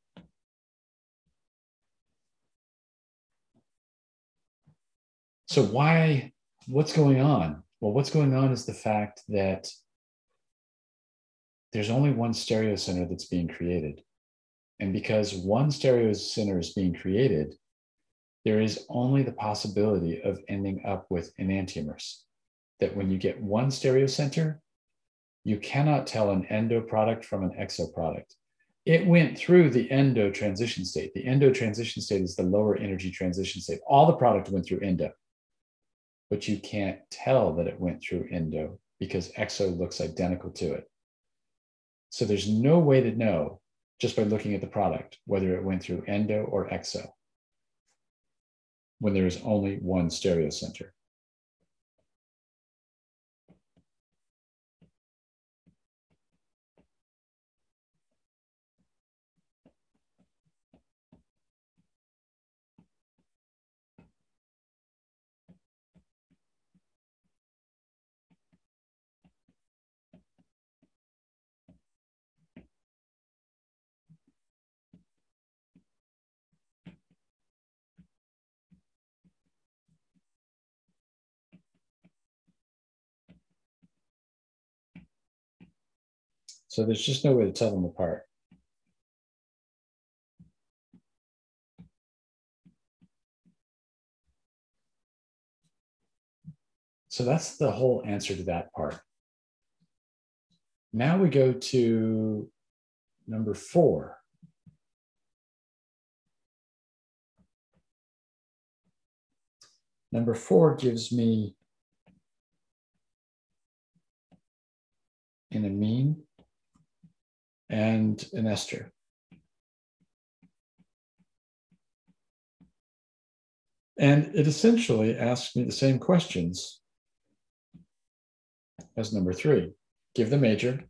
So what's going on? Well, what's going on is the fact that there's only one stereocenter that's being created. And because one stereocenter is being created, there is only the possibility of ending up with enantiomers. That when you get one stereocenter, you cannot tell an endo product from an exo product. It went through the endo transition state. The endo transition state is the lower energy transition state. All the product went through endo, but you can't tell that it went through endo because exo looks identical to it. So there's no way to know just by looking at the product whether it went through endo or exo when there is only one stereocenter. So there's just no way to tell them apart. So that's the whole answer to that part. Now we go to number 4. Number 4 gives me an amine and an ester. And it essentially asks me the same questions as number 3. Give the major.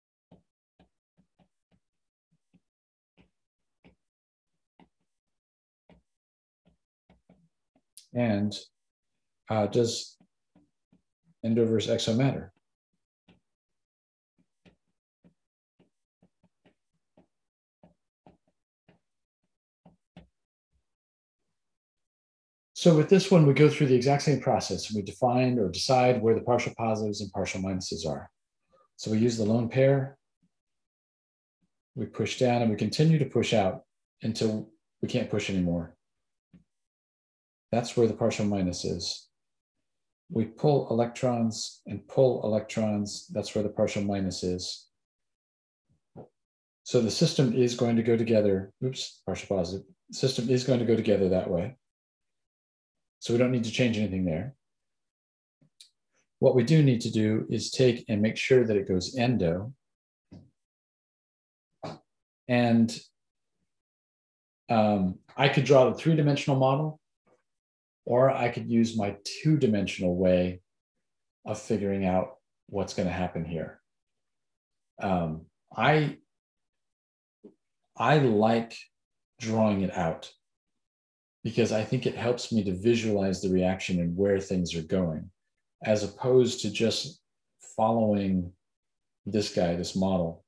And does endo versus exo matter? So with this one, we go through the exact same process. We define or decide where the partial positives and partial minuses are. So we use the lone pair. We push down and we continue to push out until we can't push anymore. That's where the partial minus is. We pull electrons and pull electrons. That's where the partial minus is. So the system is going to go together. Oops, partial positive. The system is going to go together that way. So we don't need to change anything there. What we do need to do is take and make sure that it goes endo. And I could draw the 3-dimensional model, or I could use my 2-dimensional way of figuring out what's going to happen here. I I like drawing it out because I think it helps me to visualize the reaction and where things are going, as opposed to just following this guy, this model.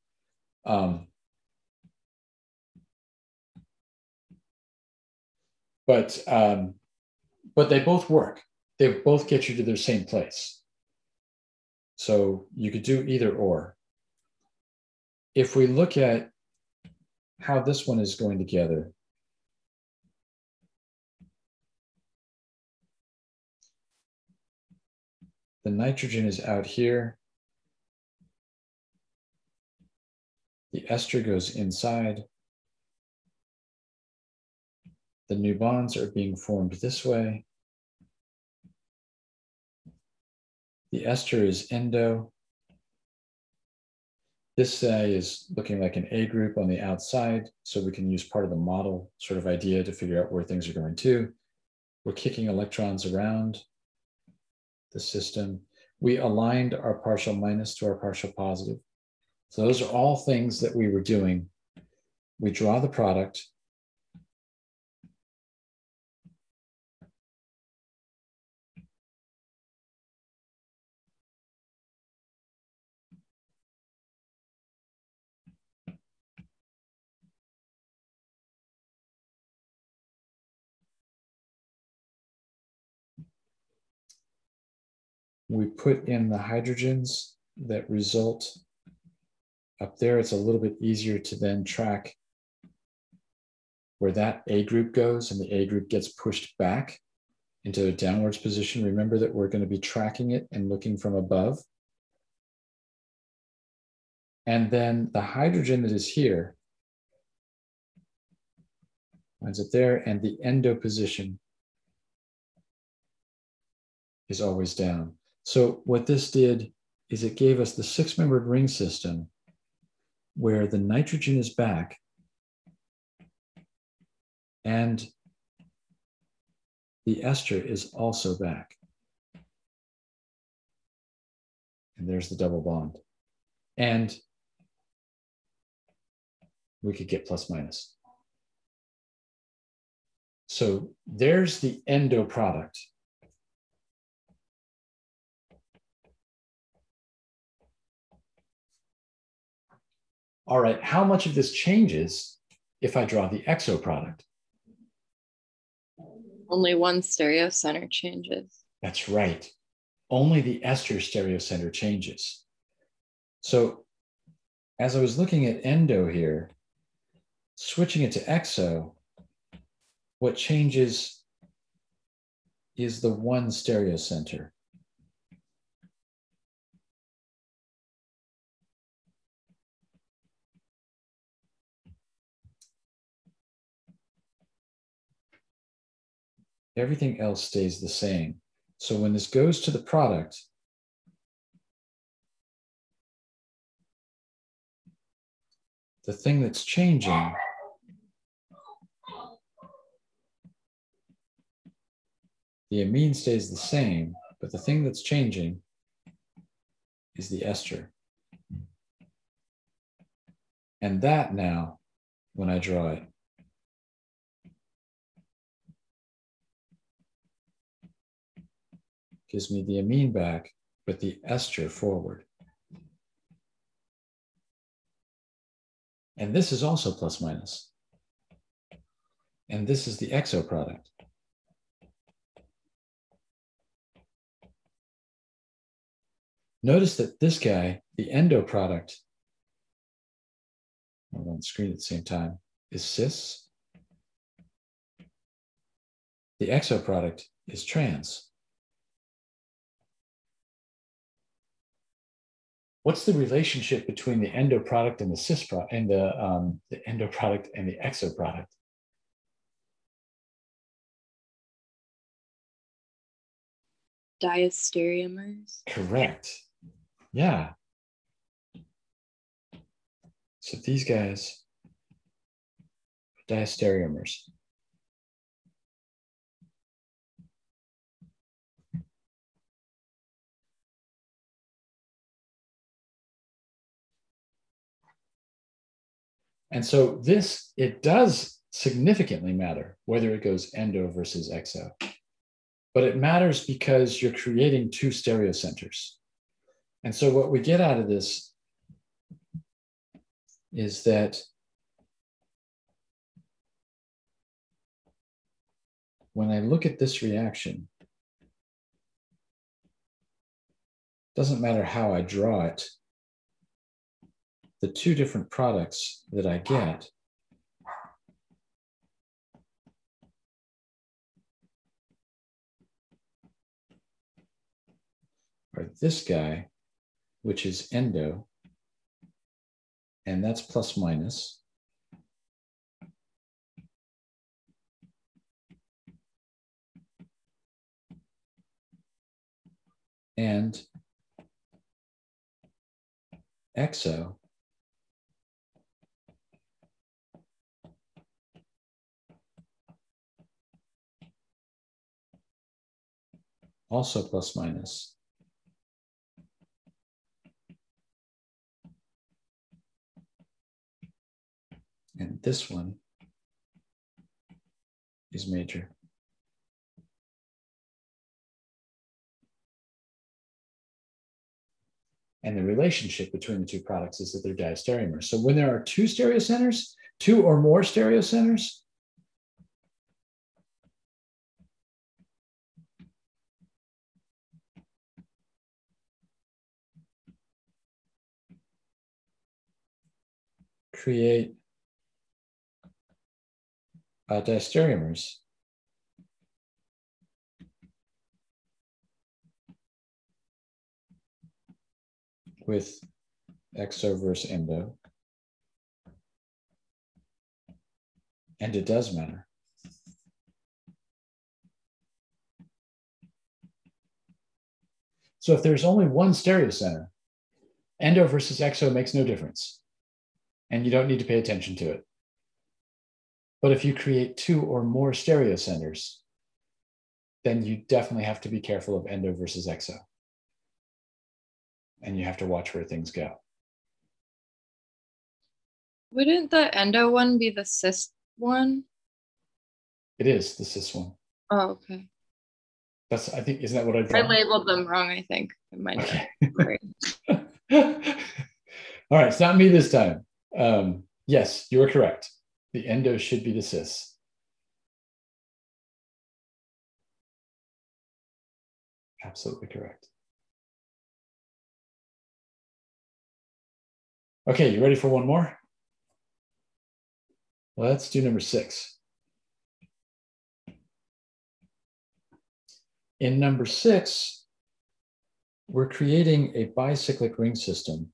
But they both work. They both get you to the same place. So you could do either or. If we look at how this one is going together, the nitrogen is out here. The ester goes inside. The new bonds are being formed this way. The ester is endo. This is looking like an A group on the outside, so we can use part of the model sort of idea to figure out where things are going to. We're kicking electrons around the system. We aligned our partial minus to our partial positive. So those are all things that we were doing. We draw the product. We put in the hydrogens that result up there. It's a little bit easier to then track where that A group goes, and the A group gets pushed back into a downwards position. Remember that we're going to be tracking it and looking from above. And then the hydrogen that is here winds up there, and the endo position is always down. So what this did is it gave us the 6-membered ring system where the nitrogen is back and the ester is also back. And there's the double bond. And we could get plus minus. So there's the endo product. All right, how much of this changes if I draw the exo product? Only one stereocenter changes. That's right. Only the ester stereocenter changes. So as I was looking at endo here, switching it to exo, what changes is the one stereocenter. Everything else stays the same. So when this goes to the product, the thing that's changing the amine stays the same, but the thing that's changing is the ester. And that now, when I draw it, gives me the amine back, but the ester forward. And this is also plus minus. And this is the exo product. Notice that this guy, the endo product, on the screen at the same time, is cis. The exo product is trans. What's the relationship between the endo product and the cis product and the endo product and the exo product? Diastereomers. Correct. Yeah. So these guys are diastereomers. And so this, it does significantly matter whether it goes endo versus exo. But it matters because you're creating two stereocenters. And so what we get out of this is that when I look at this reaction, doesn't matter how I draw it, the two different products that I get are this guy, which is endo, and that's plus minus. And exo also plus minus. And this one is major. And the relationship between the two products is that they're diastereomers. So when there are two stereocenters, two or more stereocenters, create diastereomers. With exo versus endo. And it does matter. So if there's only one stereocenter, endo versus exo makes no difference. And you don't need to pay attention to it. But if you create two or more stereocenters, then you definitely have to be careful of endo versus exo. And you have to watch where things go. Wouldn't the endo one be the cis one? It is the cis one. Oh, okay. That's, I think, isn't that what I I drawn? labeled them wrong, I think. It might Okay. All right, it's not me this time. Yes, you are correct. The endo should be the cis. Absolutely correct. Okay, you ready for one more? Let's do number 6. In number 6, we're creating a bicyclic ring system.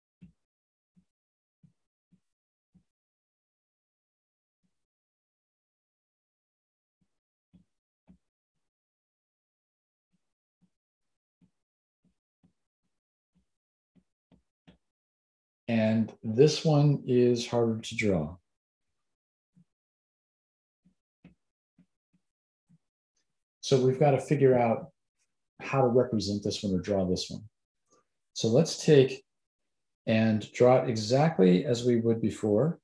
And this one is harder to draw. So we've got to figure out how to represent this one or draw this one. So let's take and draw it exactly as we would before.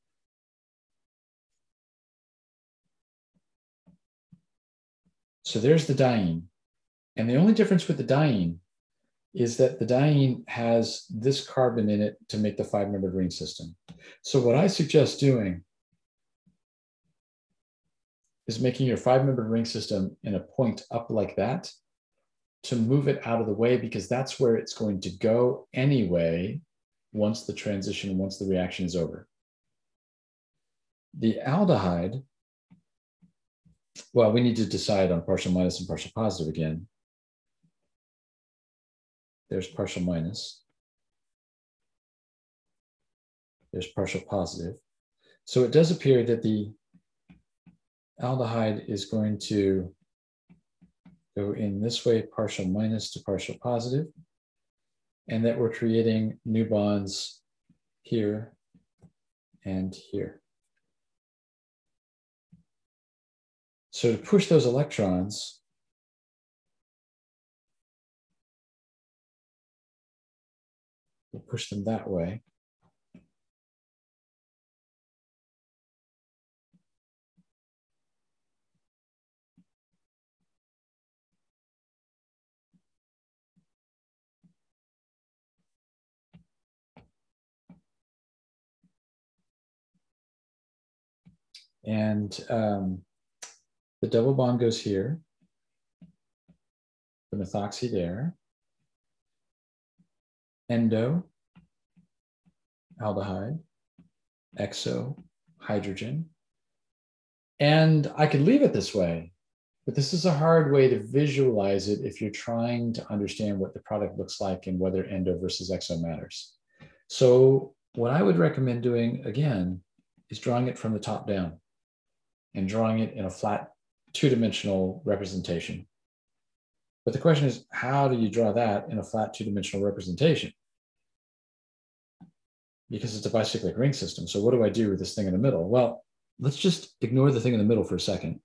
So there's the diene. And the only difference with the diene is that the diene has this carbon in it to make the 5-membered ring system. So what I suggest doing is making your 5-membered ring system in a point up like that to move it out of the way, because that's where it's going to go anyway once the transition, once the reaction is over. The aldehyde, well, we need to decide on partial minus and partial positive again. There's partial minus. There's partial positive. So it does appear that the aldehyde is going to go in this way, partial minus to partial positive, and that we're creating new bonds here and here. So to push those electrons, we'll push them that way. And the double bond goes here, the methoxy there, endo, aldehyde, exo, hydrogen. And I could leave it this way, but this is a hard way to visualize it if you're trying to understand what the product looks like and whether endo versus exo matters. So what I would recommend doing, again, is drawing it from the top down and drawing it in a flat two-dimensional representation. But the question is, how do you draw that in a flat two-dimensional representation? Because it's a bicyclic ring system. So what do I do with this thing in the middle? Well, let's just ignore the thing in the middle for a second.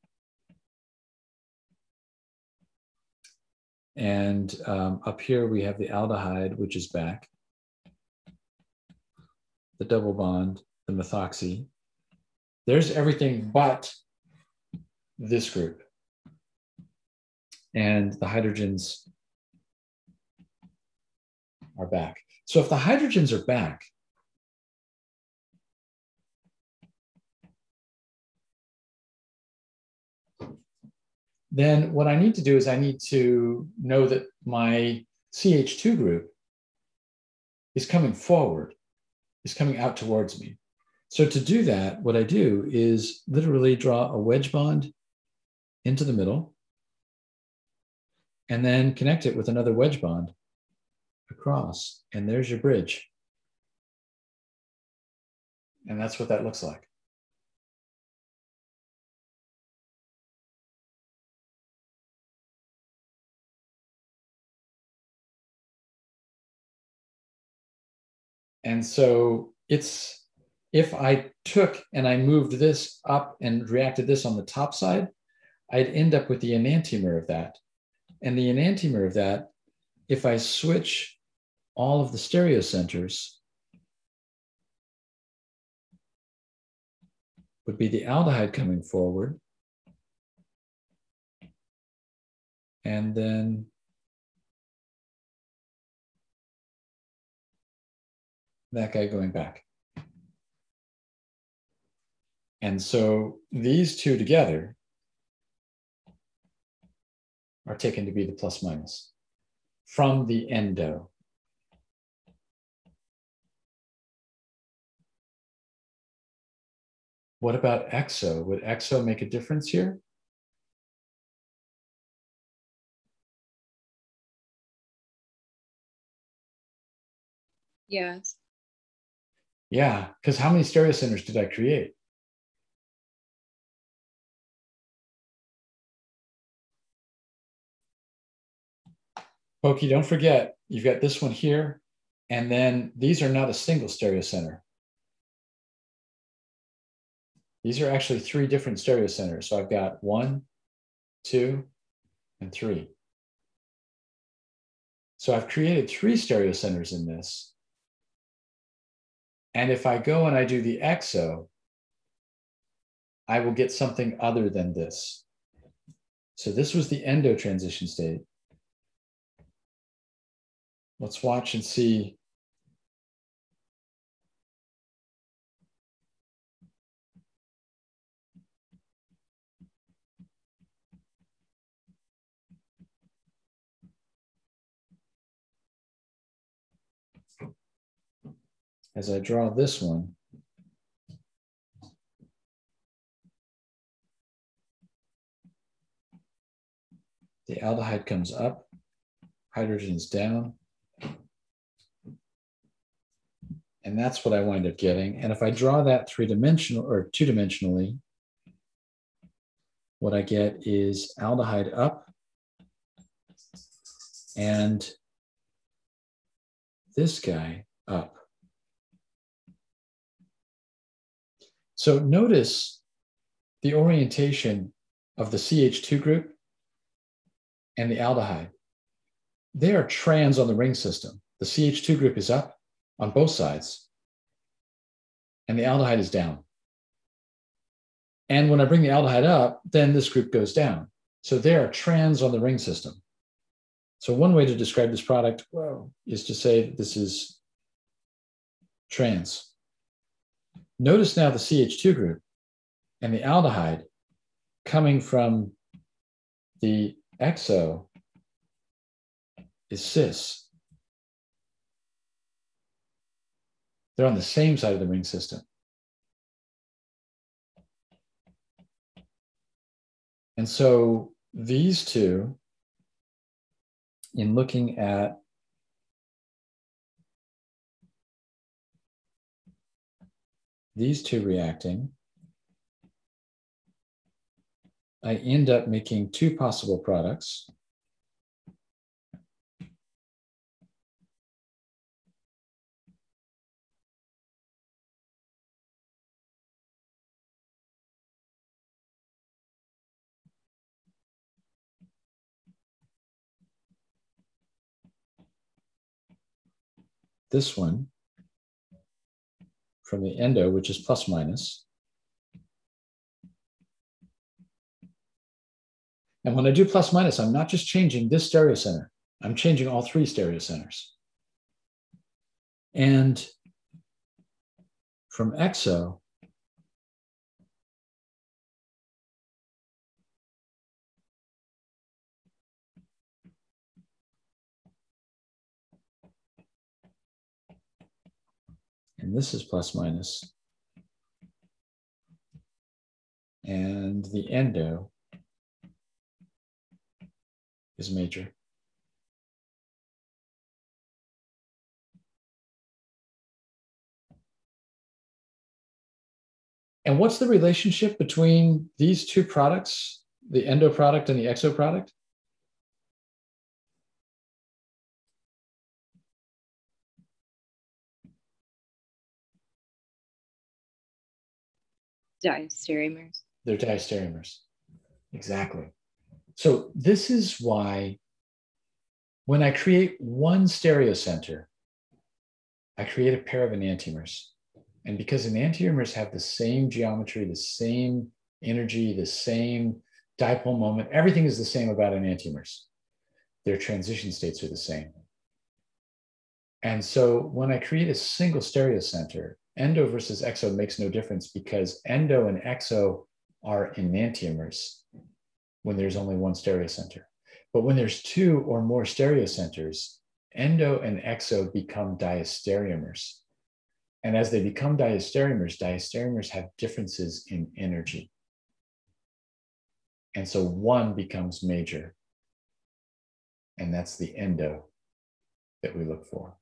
And up here we have the aldehyde, which is back, the double bond, the methoxy. There's everything but this group. And the hydrogens are back. So if the hydrogens are back, then what I need to do is I need to know that my CH2 group is coming forward, is coming out towards me. So to do that, what I do is literally draw a wedge bond into the middle and then connect it with another wedge bond across. And there's your bridge. And that's what that looks like. And so it's, if I took and I moved this up and reacted this on the top side, I'd end up with the enantiomer of that. And the enantiomer of that, if I switch all of the stereocenters, would be the aldehyde coming forward. And then that guy going back. And so these two together are taken to be the plus minus from the endo. What about exo? Would exo make a difference here? Yes. Yeah, because how many stereocenters did I create? Pokey, don't forget, you've got this one here, and then these are not a single stereocenter. These are actually three different stereocenters. So I've got 1, 2, and 3. So I've created 3 stereocenters in this. And if I go and I do the exo, I will get something other than this. So this was the endo transition state. Let's watch and see. As I draw this one, the aldehyde comes up, hydrogen's down. And that's what I wind up getting. And if I draw that three-dimensional or two-dimensionally, what I get is aldehyde up and this guy up. So notice the orientation of the CH2 group and the aldehyde. They are trans on the ring system. The CH2 group is up on both sides, and the aldehyde is down. And when I bring the aldehyde up, then this group goes down. So they are trans on the ring system. So one way to describe this product, well, is to say that this is trans. Notice now the CH2 group. and the aldehyde coming from the exo is cis. They're on the same side of the ring system. And so these two, in looking at these two reacting, I end up making two possible products. This one from the endo, which is plus minus. And when I do plus minus, I'm not just changing this stereocenter, I'm changing all three stereocenters. And from exo, and this is plus minus, and the endo is major. And what's the relationship between these two products, the endo product and the exo product? Diastereomers. They're diastereomers. Exactly. So this is why when I create one stereocenter, I create a pair of enantiomers. And because enantiomers have the same geometry, the same energy, the same dipole moment, everything is the same about enantiomers. Their transition states are the same. And so when I create a single stereocenter, endo versus exo makes no difference because endo and exo are enantiomers when there's only one stereocenter. But when there's two or more stereocenters, endo and exo become diastereomers. And as they become diastereomers, diastereomers have differences in energy. And so one becomes major. And that's the endo that we look for.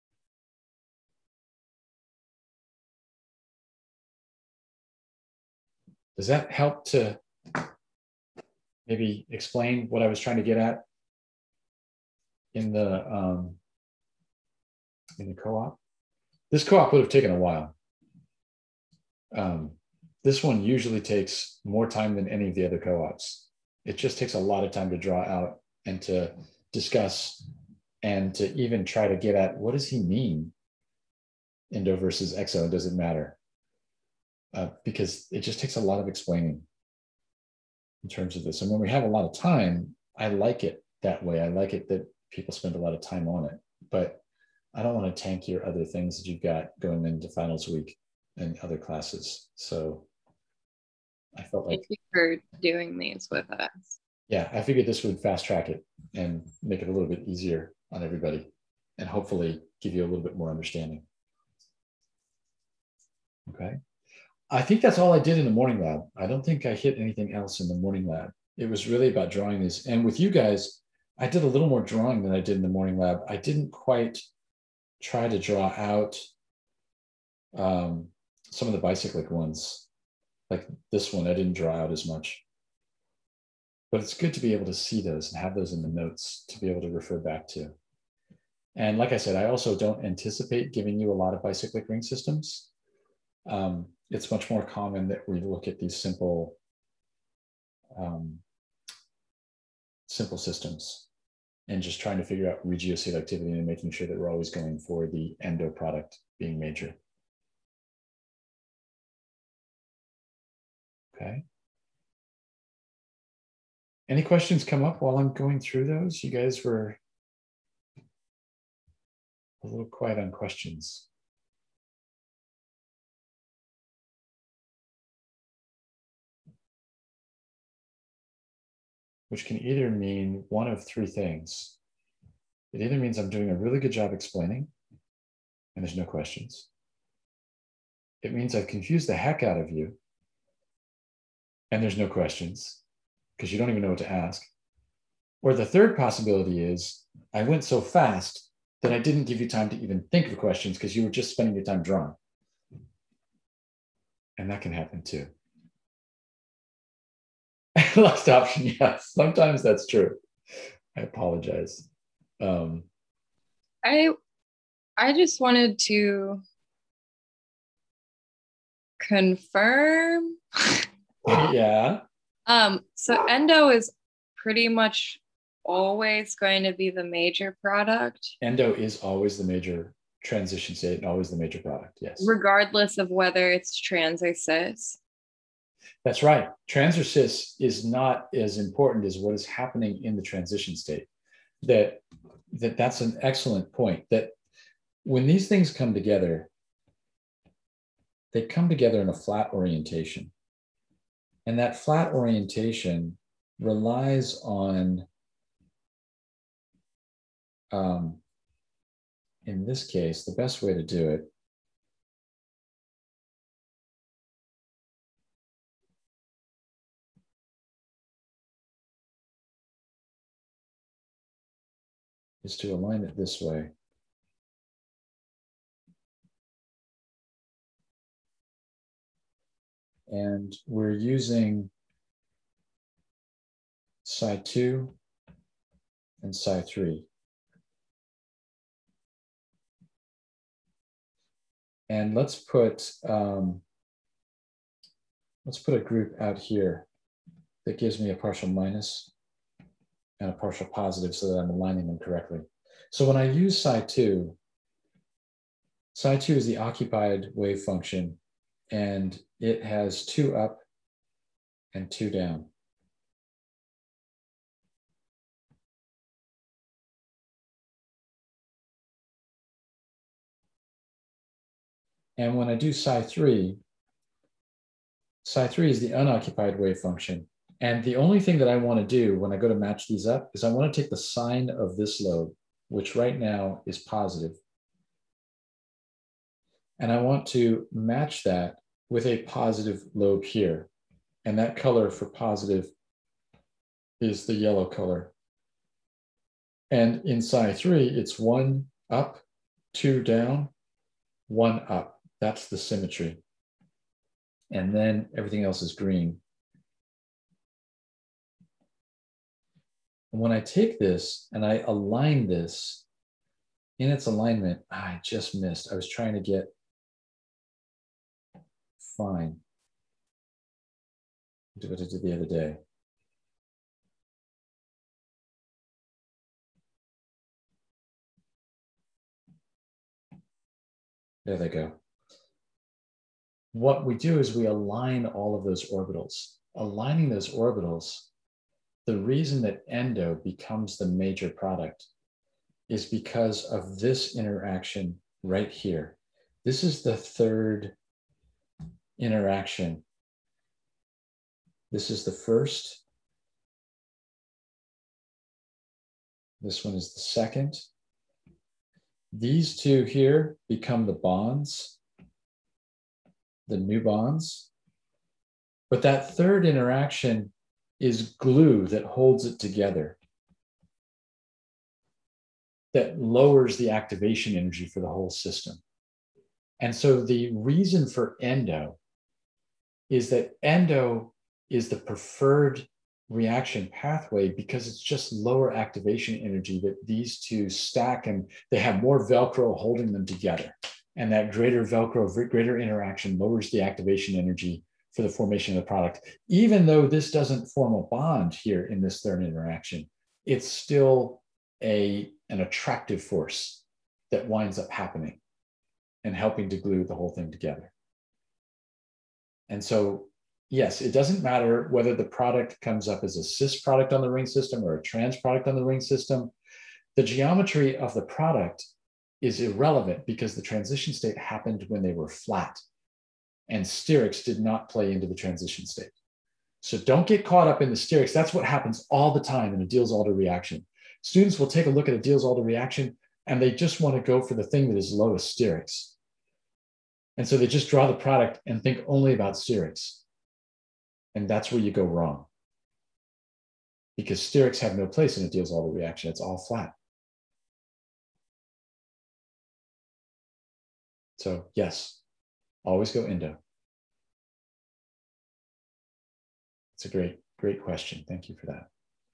Does that help to maybe explain what I was trying to get at in the co-op? This co-op would have taken a while. This one usually takes more time than any of the other co-ops. It just takes a lot of time to draw out and to discuss and to even try to get at what does he mean, endo versus exo, does it matter? Because it just takes a lot of explaining in terms of this. And when we have a lot of time, I like it that way. I like it that people spend a lot of time on it, but I don't want to tank your other things that you've got going into finals week and other classes. So I felt like— Thank you for doing these with us. Yeah, I figured this would fast track it and make it a little bit easier on everybody and hopefully give you a little bit more understanding. Okay. I think that's all I did in the morning lab. I don't think I hit anything else in the morning lab. It was really about drawing these. And with you guys, I did a little more drawing than I did in the morning lab. I didn't quite try to draw out some of the bicyclic ones. Like this one, I didn't draw out as much. But it's good to be able to see those and have those in the notes to be able to refer back to. And like I said, I also don't anticipate giving you a lot of bicyclic ring systems. It's much more common that we look at these simple systems and just trying to figure out regioselectivity and making sure that we're always going for the endo product being major. Okay. Any questions come up while I'm going through those? You guys were a little quiet on questions. which can either mean one of three things. It either means I'm doing a really good job explaining, and there's no questions. It means I've confused the heck out of you, and there's no questions, because you don't even know what to ask. Or the third possibility is I went so fast that I didn't give you time to even think of questions because you were just spending your time drawing. And that can happen too. Last option, yes. Sometimes that's true. I apologize. I just wanted to confirm. Yeah. So endo is pretty much always going to be the major product. Endo is always the major transition state and always the major product, yes. Regardless of whether it's trans or cis. That's right. Trans or cis is not as important as what is happening in the transition state. That's an excellent point, that when these things come together, they come together in a flat orientation. And that flat orientation relies on, in this case, the best way to do it is to align it this way. And we're using psi2 and psi3. And let's put a group out here that gives me a partial minus and a partial positive so that I'm aligning them correctly. So when I use psi2 is the occupied wave function, and it has 2 up and 2 down. And when I do psi3 is the unoccupied wave function. And the only thing that I want to do when I go to match these up is I want to take the sign of this lobe, which right now is positive, and I want to match that with a positive lobe here. And that color for positive is the yellow color. And in psi3, it's 1 up, 2 down, 1 up. That's the symmetry. And then everything else is green. And when I take this and I align this in its alignment, I just missed. I was trying to get fine. Do what I did the other day. There they go. What we do is we align all of those orbitals. Aligning those orbitals, the reason that endo becomes the major product is because of this interaction right here. This is the third interaction. This is the first. This one is the second. These two here become the bonds, the new bonds. But that third interaction is glue that holds it together, that lowers the activation energy for the whole system. And so the reason for endo is that endo is the preferred reaction pathway because it's just lower activation energy that these two stack, and they have more Velcro holding them together. And that greater Velcro, greater interaction lowers the activation energy for the formation of the product. Even though this doesn't form a bond here in this third interaction, it's still an attractive force that winds up happening and helping to glue the whole thing together. And so, yes, it doesn't matter whether the product comes up as a cis product on the ring system or a trans product on the ring system. The geometry of the product is irrelevant because the transition state happened when they were flat, and sterics did not play into the transition state. So don't get caught up in the sterics. That's what happens all the time in a Diels-Alder reaction. Students will take a look at a Diels-Alder reaction and they just want to go for the thing that is lowest sterics. And so they just draw the product and think only about sterics. And that's where you go wrong. Because sterics have no place in a Diels-Alder reaction. It's all flat. So yes, always go endo. It's a great question. Thank you for that.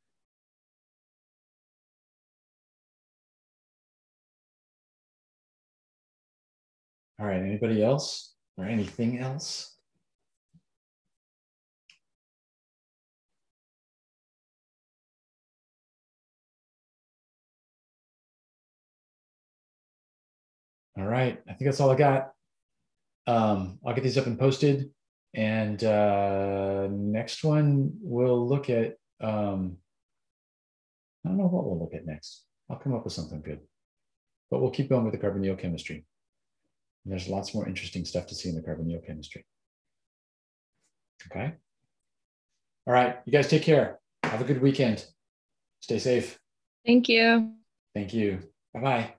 All right, anybody else or anything else? All right, I think that's all I got. I'll get these up and posted. And next one, we'll look at, I don't know what we'll look at next. I'll come up with something good. But we'll keep going with the carbonyl chemistry. And there's lots more interesting stuff to see in the carbonyl chemistry. Okay? All right, you guys take care. Have a good weekend. Stay safe. Thank you. Thank you. Bye-bye.